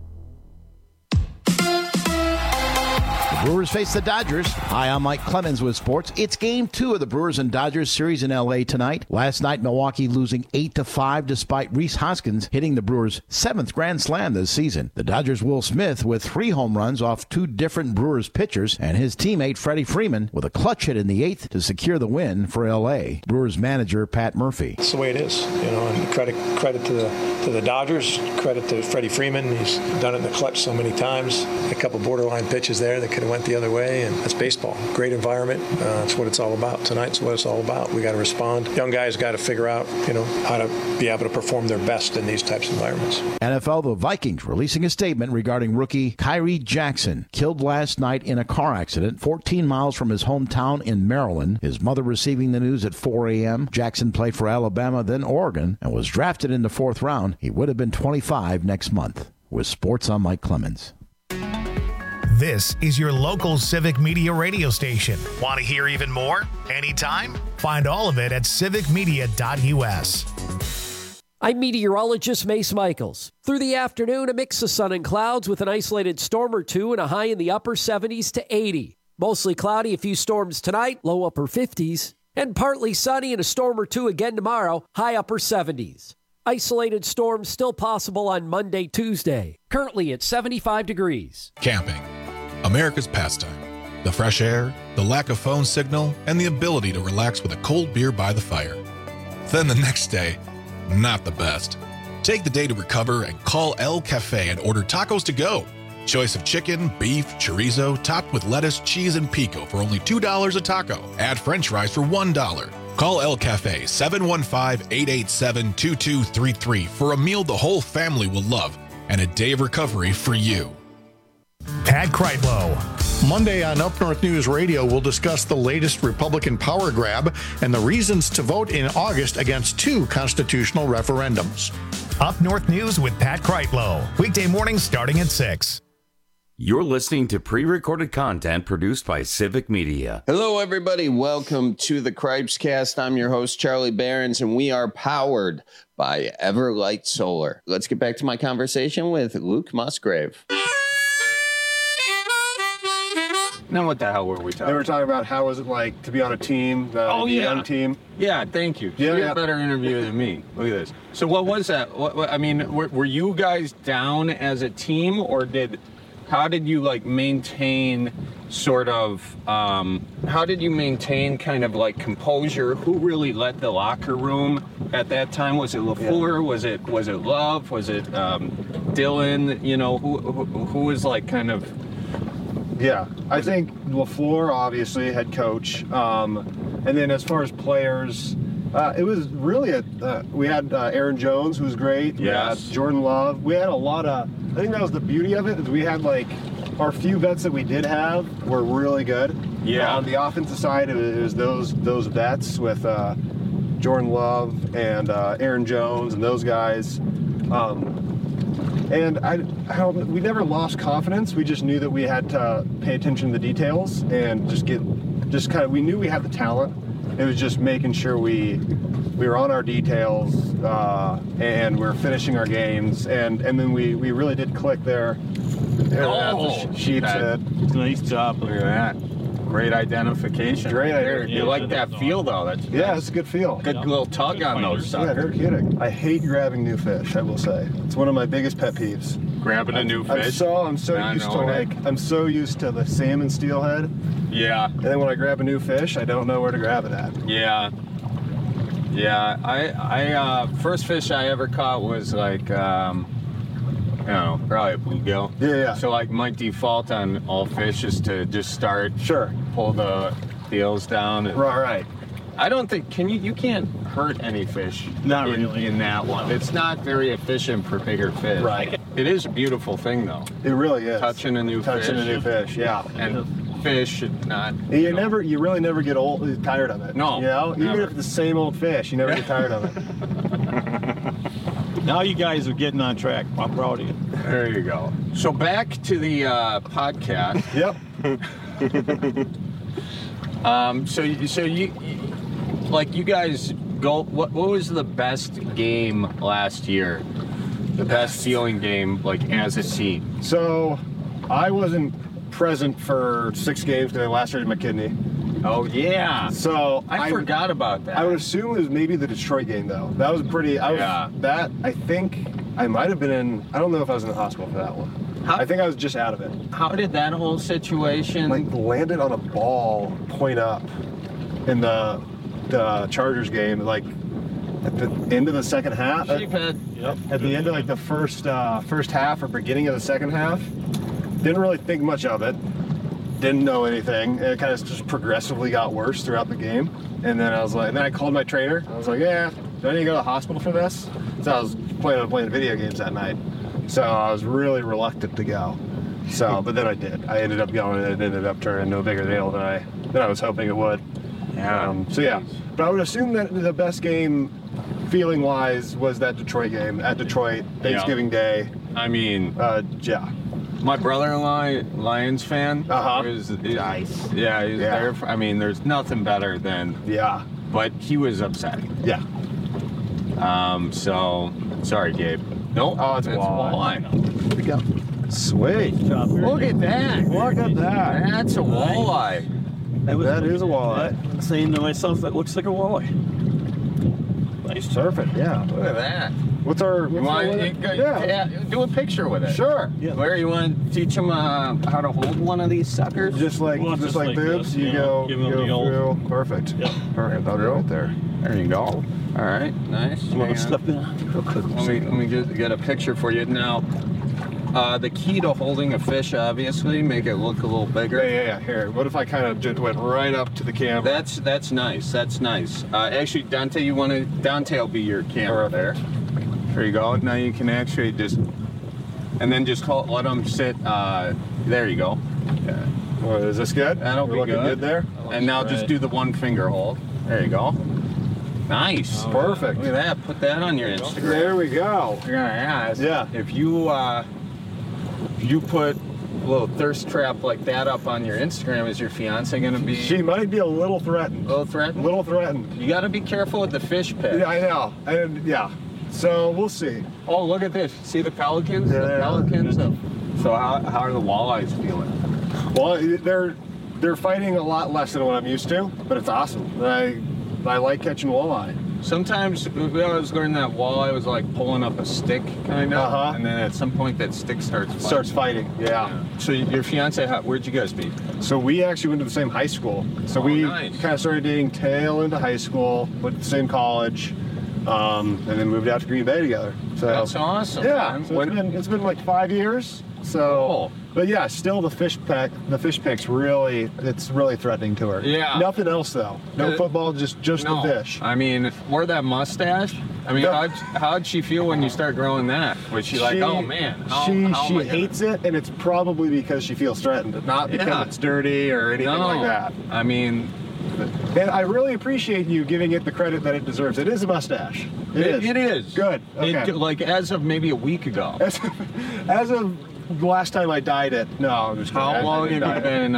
Brewers face the Dodgers. Hi, I'm Mike Clemens with sports. It's Game 2 of the Brewers and Dodgers series in L.A. tonight. Last night, Milwaukee losing 8-5 despite Rhys Hoskins hitting the Brewers' 7th Grand Slam this season. The Dodgers' Will Smith with 3 home runs off 2 different Brewers pitchers, and his teammate Freddie Freeman with a clutch hit in the 8th to secure the win for L.A. Brewers manager Pat Murphy. That's the way it is, and credit to the Dodgers, credit to Freddie Freeman. He's done it in the clutch so many times. A couple borderline pitches there that could have went the other way, and that's baseball. Great environment. That's what it's all about. Tonight's what it's all about. We got to respond. Young guys got to figure out, how to be able to perform their best in these types of environments. NFL, the Vikings releasing a statement regarding rookie Kyrie Jackson, killed last night in a car accident 14 miles from his hometown in Maryland. His mother receiving the news at 4 a.m. Jackson played for Alabama, then Oregon, and was drafted in the 4th round. He would have been 25 next month. With sports, I'm Mike Clemens. This is your local Civic Media radio station. Want to hear even more? Anytime? Find all of it at civicmedia.us. I'm meteorologist Mace Michaels. Through the afternoon, a mix of sun and clouds with an isolated storm or two and a high in the upper 70s to 80. Mostly cloudy, a few storms tonight, low upper 50s. And partly sunny and a storm or two again tomorrow, high upper 70s. Isolated storms still possible on Monday, Tuesday. Currently at 75 degrees. Camping. America's pastime. The fresh air, the lack of phone signal, and the ability to relax with a cold beer by the fire. Then the next day, not the best. Take the day to recover and call El Cafe and order tacos to go. Choice of chicken, beef, chorizo, topped with lettuce, cheese, and pico for only $2 a taco. Add french fries for $1. Call El Cafe 715-887-2233 for a meal the whole family will love and a day of recovery for you. Pat Kreitlow. Monday on Up North News Radio, we'll discuss the latest Republican power grab and the reasons to vote in August against 2 constitutional referendums. Up North News with Pat Kreitlow. Weekday mornings starting at 6. You're listening to pre-recorded content produced by Civic Media. Hello, everybody. Welcome to the Cripescast. I'm your host, Charlie Behrens, and we are powered by Everlight Solar. Let's get back to my conversation with Luke Musgrave. Now what the hell were we talking? They were talking about how was it like to be on a team, the young team. Yeah, thank you. Yeah, You had a better interview than me. Look at this. So what was that? I mean, were you guys down as a team, or how did you like maintain sort of, how did you maintain kind of like composure? Who really led the locker room at that time? Was it LaFleur? Yeah. Was it Love? Was it Dylan? You know, who was like kind of... Yeah, I think LaFleur, obviously, head coach. And then as far as players, it was really we had Aaron Jones, who was great. Yes. We had Jordan Love. We had a lot of... I think that was the beauty of it, is we had like... Our few vets that we did have were really good. Yeah. On the offensive side, it was those vets with Jordan Love and Aaron Jones and those guys. And we never lost confidence. We just knew that we had to pay attention to the details and we knew we had the talent. It was just making sure we were on our details and we were finishing our games. And then we really did click there. Sheep said. Nice job. Look at that. Great identification. Great identification. You like that feel, though. That's nice. It's a good feel. Good little tug on those suckers. Yeah, no kidding. I hate grabbing new fish, I will say. It's one of my biggest pet peeves. Grabbing a new fish? I'm so used to the salmon steelhead. Yeah. And then when I grab a new fish, I don't know where to grab it at. Yeah. Yeah. I first fish I ever caught was like, probably a bluegill. Yeah. So like my default on all fish is to just start, pull the eels down. Right. I don't think you can't hurt any fish. Not really in that one. It's not very efficient for bigger fish. Right. It is a beautiful thing though. It really is. Touching a new fish. Yeah. And fish should not. You really never get tired of it. No. You know, even never. if it's the same old fish, you never get tired of it. Now you guys are getting on track. I'm proud of you. There you go. So back to the podcast. Yep. So you like you guys go. What was the best game last year? The best ceiling game, like as a team. So, I wasn't present for 6 games because I lacerated my kidney. Oh yeah. So I forgot about that. I would assume it was maybe the Detroit game though. That was pretty. That I think I might have been in. I don't know if I was in the hospital for that one. I think I was just out of it. How did that whole situation? Like landed on a ball point up in the Chargers game, like at the end of the second half. At the end of like the first half or beginning of the second half. Didn't really think much of it. Didn't know anything. It kind of just progressively got worse throughout the game. And then I called my trainer. I was like, yeah, do I need to go to the hospital for this? So I was planning on playing video games that night. So I was really reluctant to go. So, but then I did. I ended up going, and it ended up turning no bigger deal than I was hoping it would. Yeah. But I would assume that the best game, feeling-wise, was that Detroit game at Detroit, Thanksgiving Day. I mean, yeah. My brother-in-law, Lions fan. Nice. Yeah, he's there. I mean, there's nothing better than. Yeah. But he was upset. Yeah. So, sorry, Gabe. Nope. Oh, it's walleye. Here we go. Sweet. Look at that. Look at that. That's a walleye. That is a walleye. Saying to myself, that looks like a walleye. Nice surfing. Yeah. Look at that. What's our? Do a picture with it. Sure. Yeah. Where you want to teach them how to hold one of these suckers? Just like boobs. You go through. Perfect. Yep. Perfect. I'll go right there. There you go. All right. Nice. You want to step in real quick? Let me get a picture for you now. The key to holding a fish, obviously, make it look a little bigger. Yeah. Here, what if I kind of just went right up to the camera? That's nice. That's nice. Actually, Dante, Dante will be your camera there. There you go. Now you can actually and then just let them sit. There you go. Yeah. Well, is this good? That'll be good there. And now just do the one finger hold. There you go. Nice. Perfect. Look at that. Put that on your Instagram. There we go. You're gonna ask. Yeah. If you put a little thirst trap like that up on your Instagram, is your fiance gonna be? She might be a little threatened. A little threatened? A little threatened. You gotta be careful with the fish pic. Yeah, I know. And yeah. So we'll see. Oh, look at this. See the pelicans? Yeah, the pelicans. So how are the walleyes feeling? Well, They're fighting a lot less than what I'm used to, but it's awesome. I like catching walleye. Sometimes when I was learning that walleye was like pulling up a stick, kind of, and then at some point that stick starts fighting. Yeah. So your fiance, where'd you guys meet? So we actually went to the same high school. So we kind of started dating tail into high school, went to the same college, and then moved out to Green Bay together. So that's awesome. Yeah. So it's been like 5 years. So, but yeah, still the fish pick's really, it's really threatening to her. Yeah. Nothing else though. No football, just the fish. I mean, or that mustache. I mean, how'd she feel when you start growing that? Was she like, oh man? She hates it, and it's probably because she feels threatened, not because it's dirty or anything like that. I mean, and I really appreciate you giving it the credit that it deserves. It is a mustache. It is. Good. Okay. Like as of maybe a week ago. As of the last time I dyed it. No, I'm just kidding. How long have you been,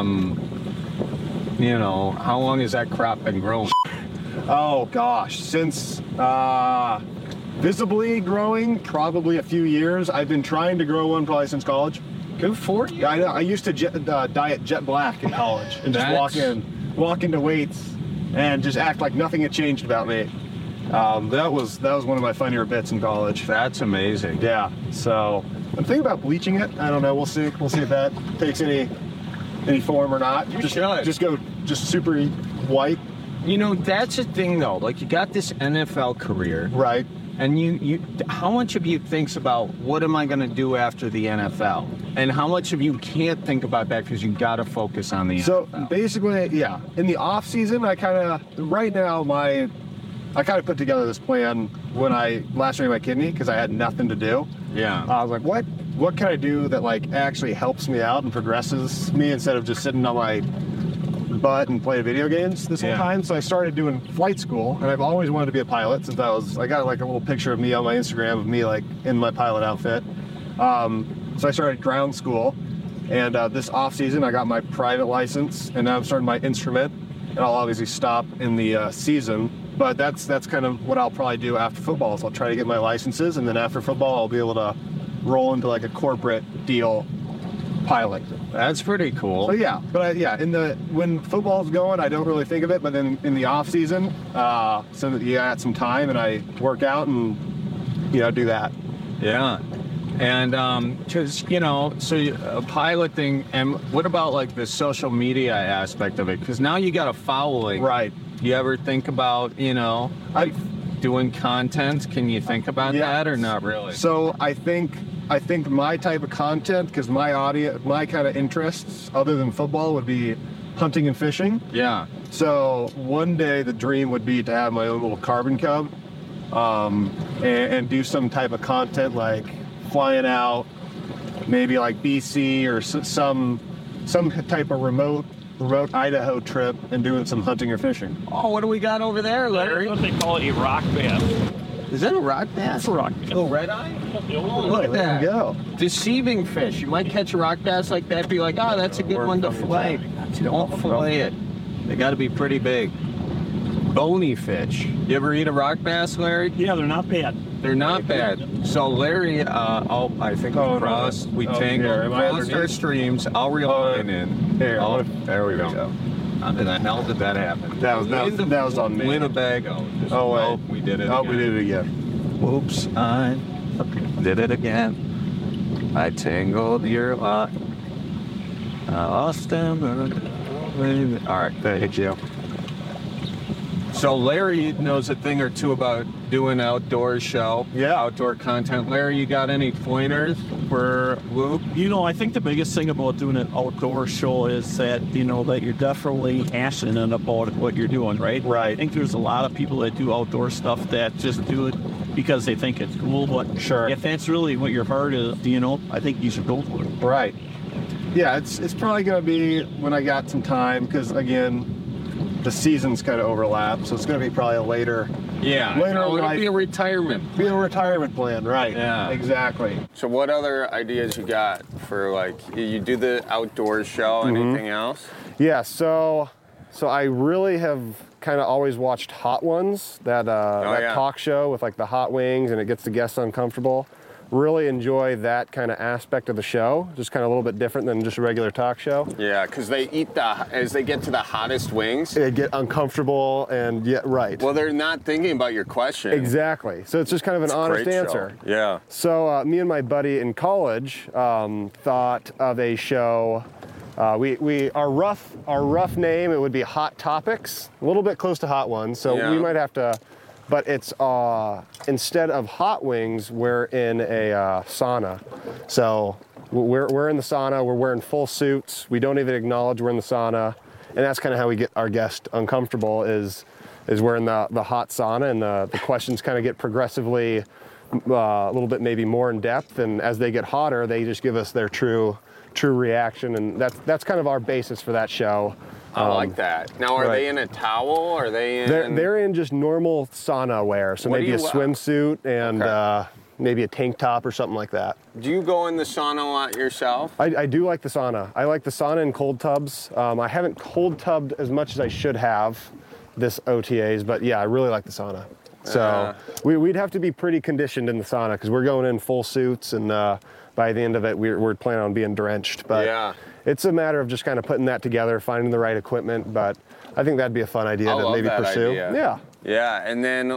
how long has that crop been growing? Oh gosh, since visibly growing, probably a few years. I've been trying to grow one probably since college. Good for you. I know. I used to diet jet black in college and just walk into weights and just act like nothing had changed about me. That was one of my funnier bits in college. That's amazing. Yeah. So I'm thinking about bleaching it. I don't know. We'll see. We'll see if that takes any form or not. Just go super white. You know, that's the thing though. Like you got this NFL career, right? And you how much of you thinks about what am I going to do after the NFL, and how much of you can't think about that because you got to focus on the NFL. So basically, yeah. In the off season, I kind of put together this plan when I lacerated my kidney because I had nothing to do. Yeah. I was like, what can I do that like actually helps me out and progresses me instead of just sitting on my butt and playing video games this whole time? So I started doing flight school, and I've always wanted to be a pilot since I got like a little picture of me on my Instagram of me like in my pilot outfit. So I started ground school, and this off season I got my private license, and now I'm starting my instrument, and I'll obviously stop in the season. But that's kind of what I'll probably do after football. Is I'll try to get my licenses, and then after football, I'll be able to roll into like a corporate deal pilot. That's pretty cool. So yeah, but when football's going, I don't really think of it. But then in the off season, so that you got some time, and I work out and do that. Yeah. And because so piloting, and what about like the social media aspect of it? Because now you got a following, right? You ever think about doing content? Can you think about that or not really? So I think my type of content, because my audience, my kind of interests other than football would be hunting and fishing. Yeah. So one day the dream would be to have my own little carbon cub, and do some type of content like flying out, maybe like BC or some type of remote Idaho trip and doing some hunting or fishing. Oh, what do we got over there, Larry? That's what they call a rock bass. Is that a rock bass? It's a rock bass. Oh, red eye? Look at that. There you go. Deceiving fish. You might catch a rock bass like that, be like, oh, that's a good one to fillet. Don't fillet it. They got to be pretty big. Bony fish. You ever eat a rock bass, Larry? Yeah, they're not bad. They're not bad. So Larry, I think we tangled, crossed our streams. I'll reel mine in. There we go. How the hell did that happen? That was on me. Winnebago. We did it. We did it again. Whoops! I did it again. I tangled your lot. I lost them. All right, thank you. So Larry knows a thing or two about doing outdoor show, outdoor content. Larry, you got any pointers for Luke? I think the biggest thing about doing an outdoor show is that, that you're definitely passionate about what you're doing, right? Right. I think there's a lot of people that do outdoor stuff that just do it because they think it's cool, but sure, if that's really what your heart is, I think you should go for it. Right. Yeah, it's probably going to be when I got some time, because again, the seasons kind of overlap, so it's going to be probably a later. Yeah, it'll be a retirement. Be a retirement plan, right? Yeah, exactly. So, what other ideas you got for you do the outdoor show? Anything else? Yeah, so I really have kind of always watched Hot Ones, that talk show with like the hot wings, and it gets the guests uncomfortable. really enjoy that kind of aspect of the show. Just kind of a little bit different than just a regular talk show. Yeah, because they eat as they get to the hottest wings. They get uncomfortable and right. Well, they're not thinking about your question. Exactly. So it's just kind of an honest answer. Show. Yeah. So me and my buddy in college thought of a show. Our rough name, it would be Hot Topics, a little bit close to Hot Ones. So we might have to. But it's instead of hot wings, we're in a sauna. So we're in the sauna. We're wearing full suits. We don't even acknowledge we're in the sauna, and that's kind of how we get our guest uncomfortable. Is we're in the hot sauna, and the questions kind of get progressively a little bit maybe more in depth. And as they get hotter, they just give us their true reaction, and that's kind of our basis for that show. I like that. Now, are they in a towel? Are they in? They're in just normal sauna wear, so maybe a swimsuit and maybe a tank top or something like that. Do you go in the sauna a lot yourself? I do like the sauna. I like the sauna and cold tubs. I haven't cold tubbed as much as I should have this OTAs, but yeah, I really like the sauna. So we'd have to be pretty conditioned in the sauna because we're going in full suits, and by the end of it, we're planning on being drenched. But it's a matter of just kind of putting that together, finding the right equipment. But I think that'd be a fun idea to maybe pursue. Idea. Yeah, and then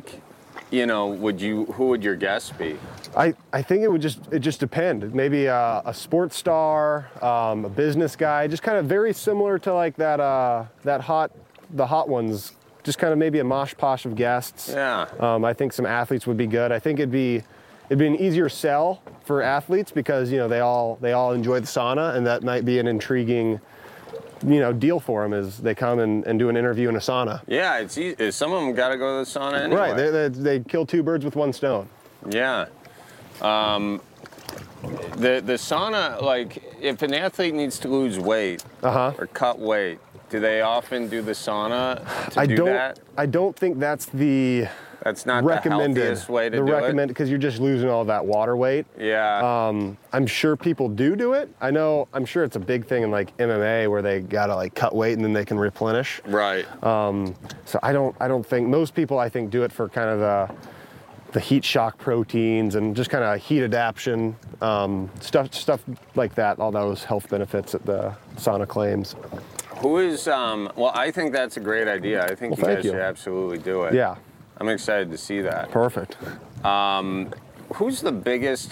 who would your guests be? I think it just depend. Maybe a sports star, a business guy, just kind of very similar to like the Hot Ones. Just kind of maybe a mosh posh of guests. Yeah. I think some athletes would be good. I think it'd be an easier sell for athletes because they all enjoy the sauna, and that might be an intriguing deal for them as they come and do an interview in a sauna. Yeah, it's easy. Some of them got to go to the sauna anyway. Right. They kill two birds with one stone. Yeah. The sauna, like if an athlete needs to lose weight or cut weight, do they often do the sauna to do that? I don't think that's not recommended. The healthiest way to do it. Because you're just losing all that water weight. Yeah. I'm sure people do it. I'm sure it's a big thing in like MMA where they gotta like cut weight and then they can replenish. Right. So I don't think most people do it for kind of the heat shock proteins and just kind of heat adaptation stuff like that. All those health benefits that the sauna claims. Who is, I think that's a great idea. I think you guys should absolutely do it. Yeah. I'm excited to see that. Perfect. Who's the biggest,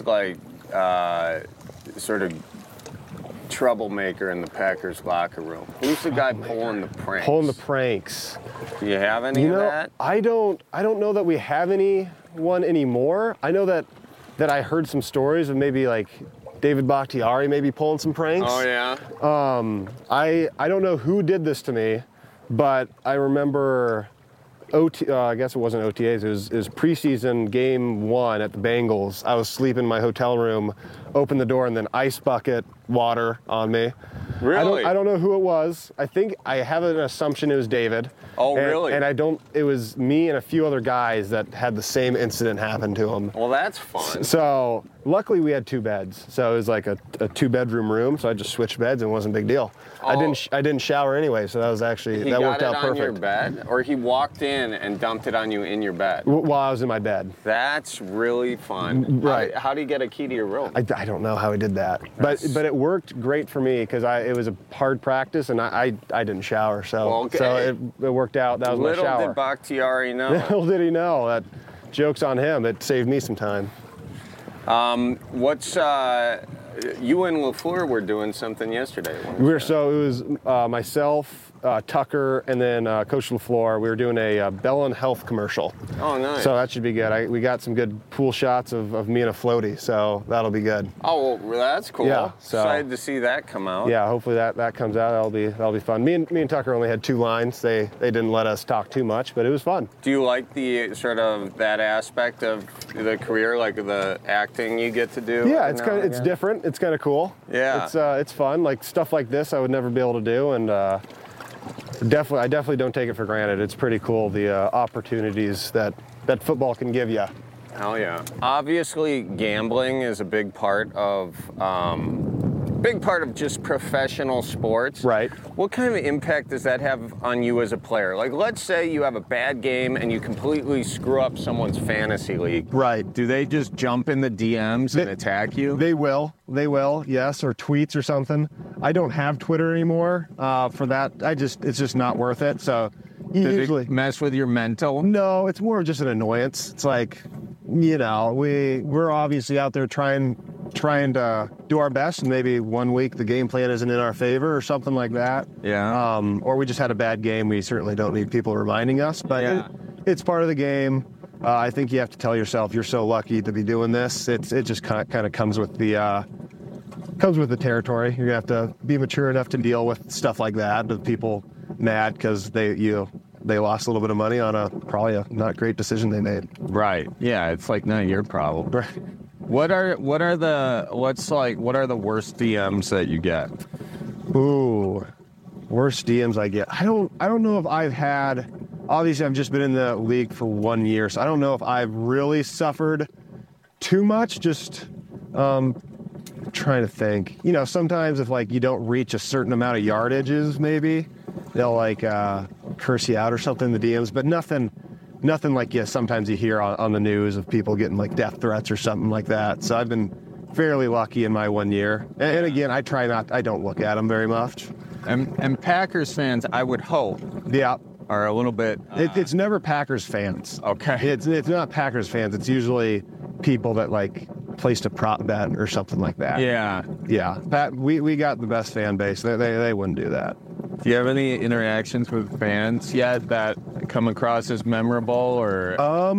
sort of troublemaker in the Packers locker room? Who's the guy pulling the pranks? Pulling the pranks. Do you have any of that? I don't know that we have anyone anymore. I know that I heard some stories of maybe like David Bakhtiari maybe pulling some pranks. Oh, yeah? I don't know who did this to me, but I remember I guess it wasn't OTAs, it was preseason game 1 at the Bengals. I was sleeping in my hotel room, opened the door, and then ice bucket water on me. Really? I don't know who it was. I have an assumption it was David. Oh, really? And it was me and a few other guys that had the same incident happen to them. Well, that's fun. So luckily we had 2 beds. So it was like a 2-bedroom room. So I just switched beds and it wasn't a big deal. Oh. I didn't shower anyway. So that was actually, that worked out perfect. He got it on your bed? Or he walked in and dumped it on you in your bed? While I was in my bed. That's really fun. Right. How do you get a key to your room? I don't know how he did that. But it worked great for me because it was a hard practice and I didn't shower. So it worked out. That was my shower. Little did Bakhtiari know. Little did he know. That joke's on him. It saved me some time. You and LaFleur were doing something yesterday. So it was myself, Tucker, and then Coach LaFleur. We were doing a Bellin Health commercial. Oh, nice. So that should be good. We got some good pool shots of me and a floaty, so that'll be good. Oh, well, that's cool. Yeah. Excited to see that come out. Yeah, hopefully that comes out. That'll be fun. Me and Tucker only had 2 lines. They didn't let us talk too much, but it was fun. Do you like the sort of that aspect of the career, like the acting you get to do? Yeah, it's different. It's kind of cool. Yeah. It's fun. Like stuff like this I would never be able to do, and I definitely don't take it for granted. It's pretty cool, the opportunities that football can give you. Hell yeah. Obviously, gambling is a big part of big part of just professional sports. Right. What kind of impact does that have on you as a player? Like, let's say you have a bad game and you completely screw up someone's fantasy league. Right. Do they just jump in the DMs and attack you? They will, yes, or tweets or something. I don't have Twitter anymore for that. It's just not worth it. So usually it mess with your mental? No, it's more just an annoyance. It's like, we're obviously out there trying to do our best, and maybe one week the game plan isn't in our favor or something like that. Yeah. Or we just had a bad game. We certainly don't need people reminding us, but it's part of the game. I think you have to tell yourself you're so lucky to be doing this. It just kind of comes with the territory. You're gonna have to be mature enough to deal with stuff like that. The people mad because they lost a little bit of money on probably a not great decision they made. Right. Yeah. It's like not your problem. Right. What are the worst DMs that you get? Ooh, worst DMs I get. I don't know if I've had. Obviously, I've just been in the league for 1 year, so I don't know if I've really suffered too much. Just trying to think. Sometimes if you don't reach a certain amount of yardages, maybe they'll curse you out or something in the DMs, but nothing like sometimes you hear on the news of people getting death threats or something like that. So I've been fairly lucky in my 1 year. And again, I don't look at them very much. And Packers fans, I would hope. Yeah. Are a little bit. It's never Packers fans. Okay. It's not Packers fans. It's usually people that placed a prop bet or something like that. Yeah. Yeah. We got the best fan base. They wouldn't do that. Do you have any interactions with fans yet that come across as memorable or?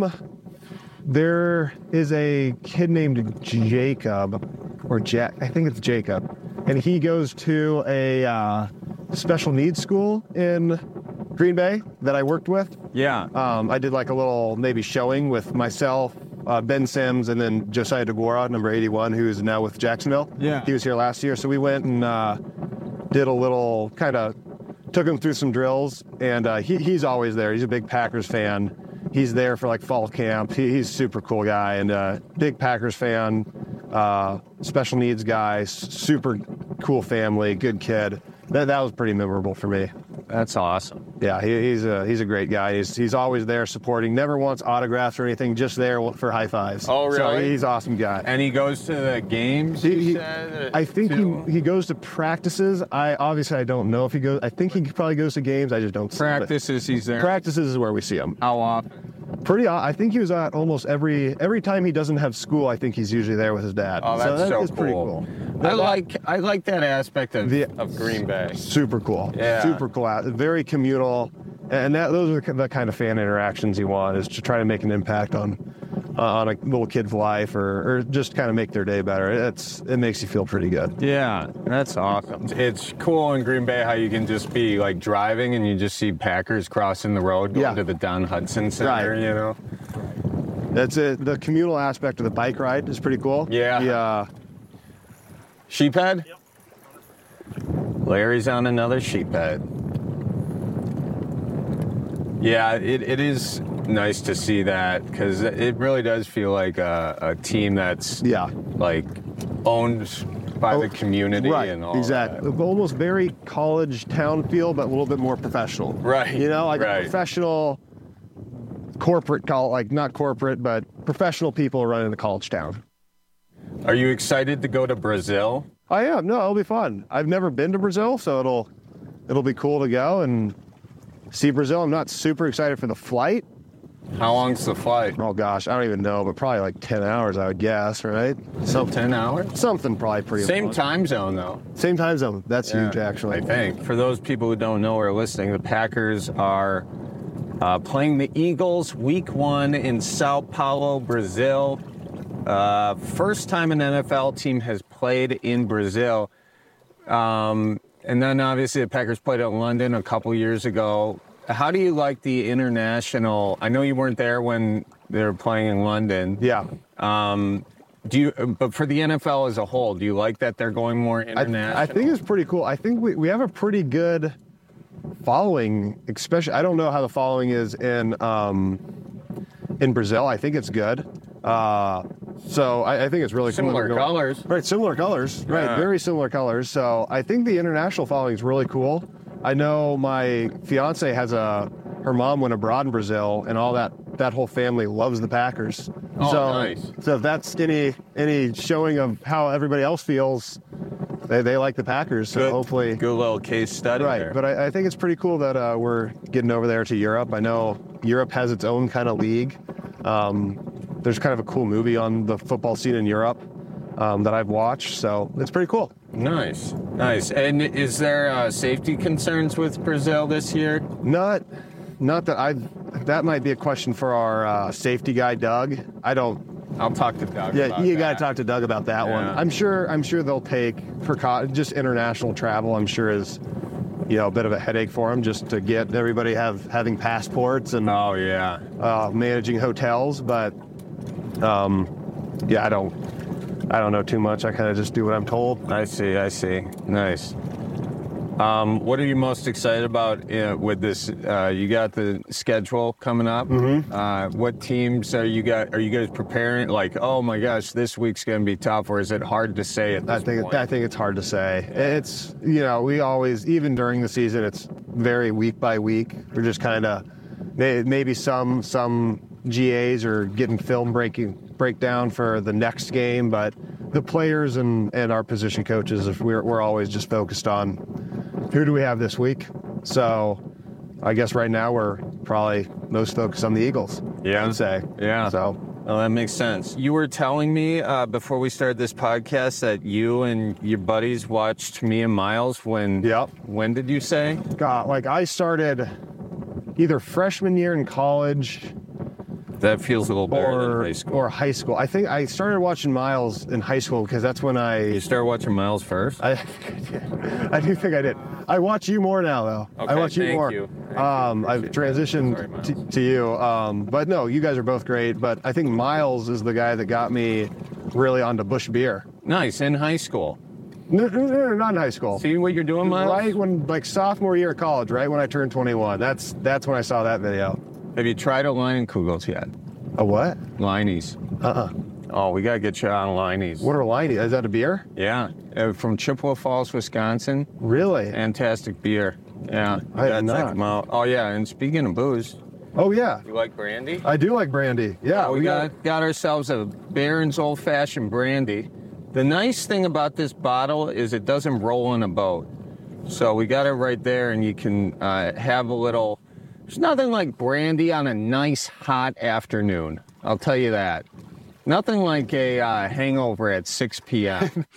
There is a kid named Jacob, or Jack. I think it's Jacob, and he goes to a special needs school in Green Bay that I worked with. Yeah. I did a little maybe showing with myself, Ben Sims, and then Josiah DeGuara, number 81, who's now with Jacksonville. Yeah. He was here last year. So we went and did a little took him through some drills, and he's always there. He's a big Packers fan. He's there for fall camp. He's a super cool guy and big Packers fan, special needs guy, super cool family, good kid. That was pretty memorable for me. That's awesome. Yeah, he's a great guy. He's always there supporting. Never wants autographs or anything. Just there for high fives. Oh, really? So he's an awesome guy. And he goes to the games. I think he goes to practices. I don't know if he goes. I think he probably goes to games. I just don't. Practices. He's there. Practices is where we see him. How often? I think he was at almost every time he doesn't have school. I think he's usually there with his dad. Oh, that's so pretty cool. I like that aspect of Green Bay. Super cool. Yeah. Super cool. Very communal, and those are the kind of fan interactions you want, is to try to make an impact on a little kid's life or just kind of make their day better. It makes you feel pretty good. Yeah, that's awesome. It's cool in Green Bay how you can just be driving and you just see Packers crossing the road going to the Don Hudson Center, right. That's it. The communal aspect of the bike ride is pretty cool. Yeah. Sheephead? Yep. Larry's on another sheephead. Yeah, it is nice to see that because it really does feel like a team that's owned by the community and all exactly. that. Almost very college town feel, but a little bit more professional. Right. A professional corporate not corporate, but professional people running the college town. Are you excited to go to Brazil? I am. No, it'll be fun. I've never been to Brazil, so it'll be cool to go and see Brazil. I'm not super excited for the flight. How long's the flight? Oh gosh, I don't even know, but probably 10 hours, I would guess, right? 10 hours? Something probably pretty Same long. Time zone, though. Same time zone. That's huge, actually. I think. For those people who don't know or are listening, the Packers are playing the Eagles Week 1 in Sao Paulo, Brazil. First time an NFL team has played in Brazil. And then obviously the Packers played in London a couple years ago. How do you like the international? I know you weren't there when they were playing in London. Yeah. But for the NFL as a whole, do you like that they're going more international? I think it's pretty cool. I think we have a pretty good following, especially. I don't know how the following is in Brazil. I think it's good. So I think it's really Similar cool. colors. Right, similar colors. Yeah. Right, very similar colors. So I think the international following is really cool. I know my fiance has her mom went abroad in Brazil, and all that whole family loves the Packers. Oh, so, nice. So if that's any showing of how everybody else feels, they like the Packers. So hopefully, good little case study. Right, there. but I think it's pretty cool that we're getting over there to Europe. I know Europe has its own kind of league. There's kind of a cool movie on the football scene in Europe that I've watched, so it's pretty cool. Nice. And is there safety concerns with Brazil this year? Not that that might be a question for our safety guy, Doug. I'll talk to Doug. Yeah, you got to talk to Doug about that one. I'm sure they'll take just international travel. I'm sure is a bit of a headache for them just to get everybody having passports and managing hotels. But I don't know too much. I kind of just do what I'm told. I see. Nice. What are you most excited about with this? You got the schedule coming up. Mm-hmm. What teams are you guys preparing? Like, oh my gosh, this week's going to be tough, or is it hard to say at this point? I think it's hard to say. It's we always, even during the season, it's very week by week. We're just kind of maybe some GAs are getting film breakdown for the next game, but the players and our position coaches, we're always just focused on who do we have this week. So I guess right now we're probably most focused on the Eagles. Yeah, I'd say. Yeah. So. Well, that makes sense. You were telling me before we started this podcast that you and your buddies watched me and Miles when. Yep. When did you say? God, I started either freshman year in college. That feels a little better than high school. Or high school. I think I started watching Miles in high school because that's when You started watching Miles first? I do think I did. I watch you more now, though. Okay, I watch you more. you. I've transitioned to you. But no, you guys are both great. But I think Miles is the guy that got me really onto Busch Beer. Nice. In high school? No, not in high school. See what you're doing, Miles? Right when, sophomore year of college, right when I turned 21. That's when I saw that video. Have you tried a Leinenkugels yet? A what? Leinie's. Oh, we got to get you on Leinie's. What are Leinie's? Is that a beer? Yeah. From Chippewa Falls, Wisconsin. Really? Fantastic beer. Yeah. I have not. Check them out. Oh, yeah. And speaking of booze. Oh, yeah. You like brandy? I do like brandy. Yeah. We got ourselves a Barron's Old Fashioned brandy. The nice thing about this bottle is it doesn't roll in a boat. So we got it right there, and you can have a little... There's nothing like brandy on a nice hot afternoon. I'll tell you that. Nothing like a hangover at 6 p.m.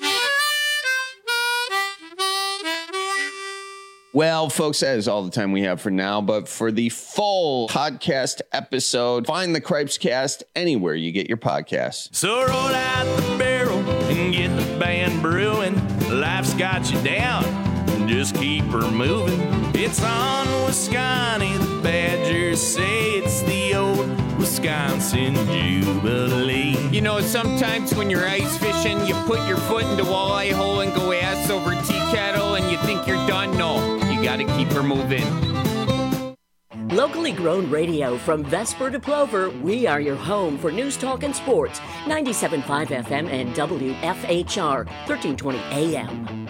Well, folks, that is all the time we have for now. But for the full podcast episode, find the Cripescast anywhere you get your podcasts. So roll out the barrel and get the band brewing. Life's got you down, just keep her moving. It's on Wisconsin, the Badgers say it's the old Wisconsin Jubilee. You know, sometimes when you're ice fishing, you put your foot in the walleye hole and go ass over tea kettle and you think you're done. No, you gotta keep her moving. Locally grown radio from Vesper to Plover, we are your home for news, talk, and sports. 97.5 FM and WFHR, 1320 AM.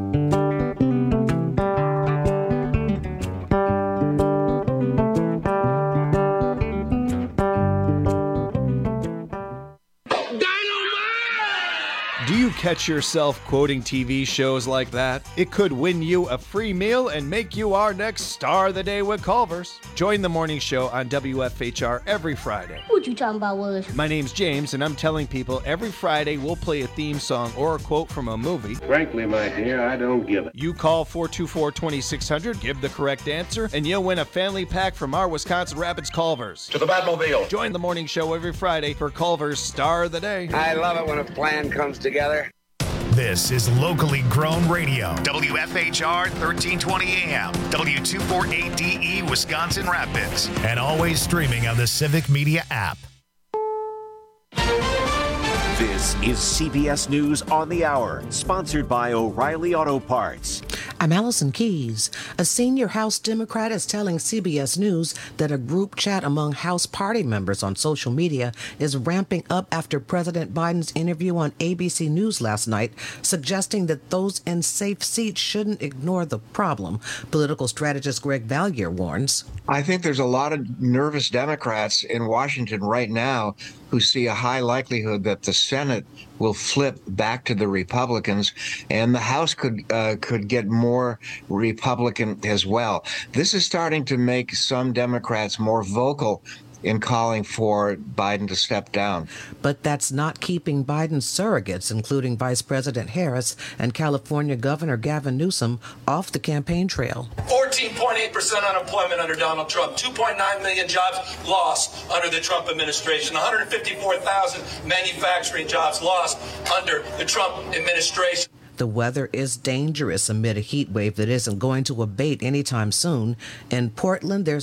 Do you catch yourself quoting TV shows like that? It could win you a free meal and make you our next Star of the Day with Culver's. Join the morning show on WFHR every Friday. What you talking about, Willis? My name's James, and I'm telling people every Friday we'll play a theme song or a quote from a movie. Frankly, my dear, I don't give it. You call 424-2600, give the correct answer, and you'll win a family pack from our Wisconsin Rapids Culver's. To the Batmobile. Join the morning show every Friday for Culver's Star of the Day. I love it when a plan comes together. This is locally grown radio. WFHR 1320 AM, W248DE Wisconsin Rapids, and always streaming on the Civic Media app. This is CBS News on the Hour, sponsored by O'Reilly Auto Parts. I'm Allison Keys. A senior House Democrat is telling CBS News that a group chat among House party members on social media is ramping up after President Biden's interview on ABC News last night, suggesting that those in safe seats shouldn't ignore the problem. Political strategist Greg Valliere warns. I think there's a lot of nervous Democrats in Washington right now who see a high likelihood that the Senate will flip back to the Republicans, and the House could get more Republican as well. This is starting to make some Democrats more vocal in calling for Biden to step down. But that's not keeping Biden's surrogates, including Vice President Harris and California Governor Gavin Newsom, off the campaign trail. 14.8% unemployment under Donald Trump, 2.9 million jobs lost under the Trump administration, 154,000 manufacturing jobs lost under the Trump administration. The weather is dangerous amid a heat wave that isn't going to abate anytime soon. In Portland, there's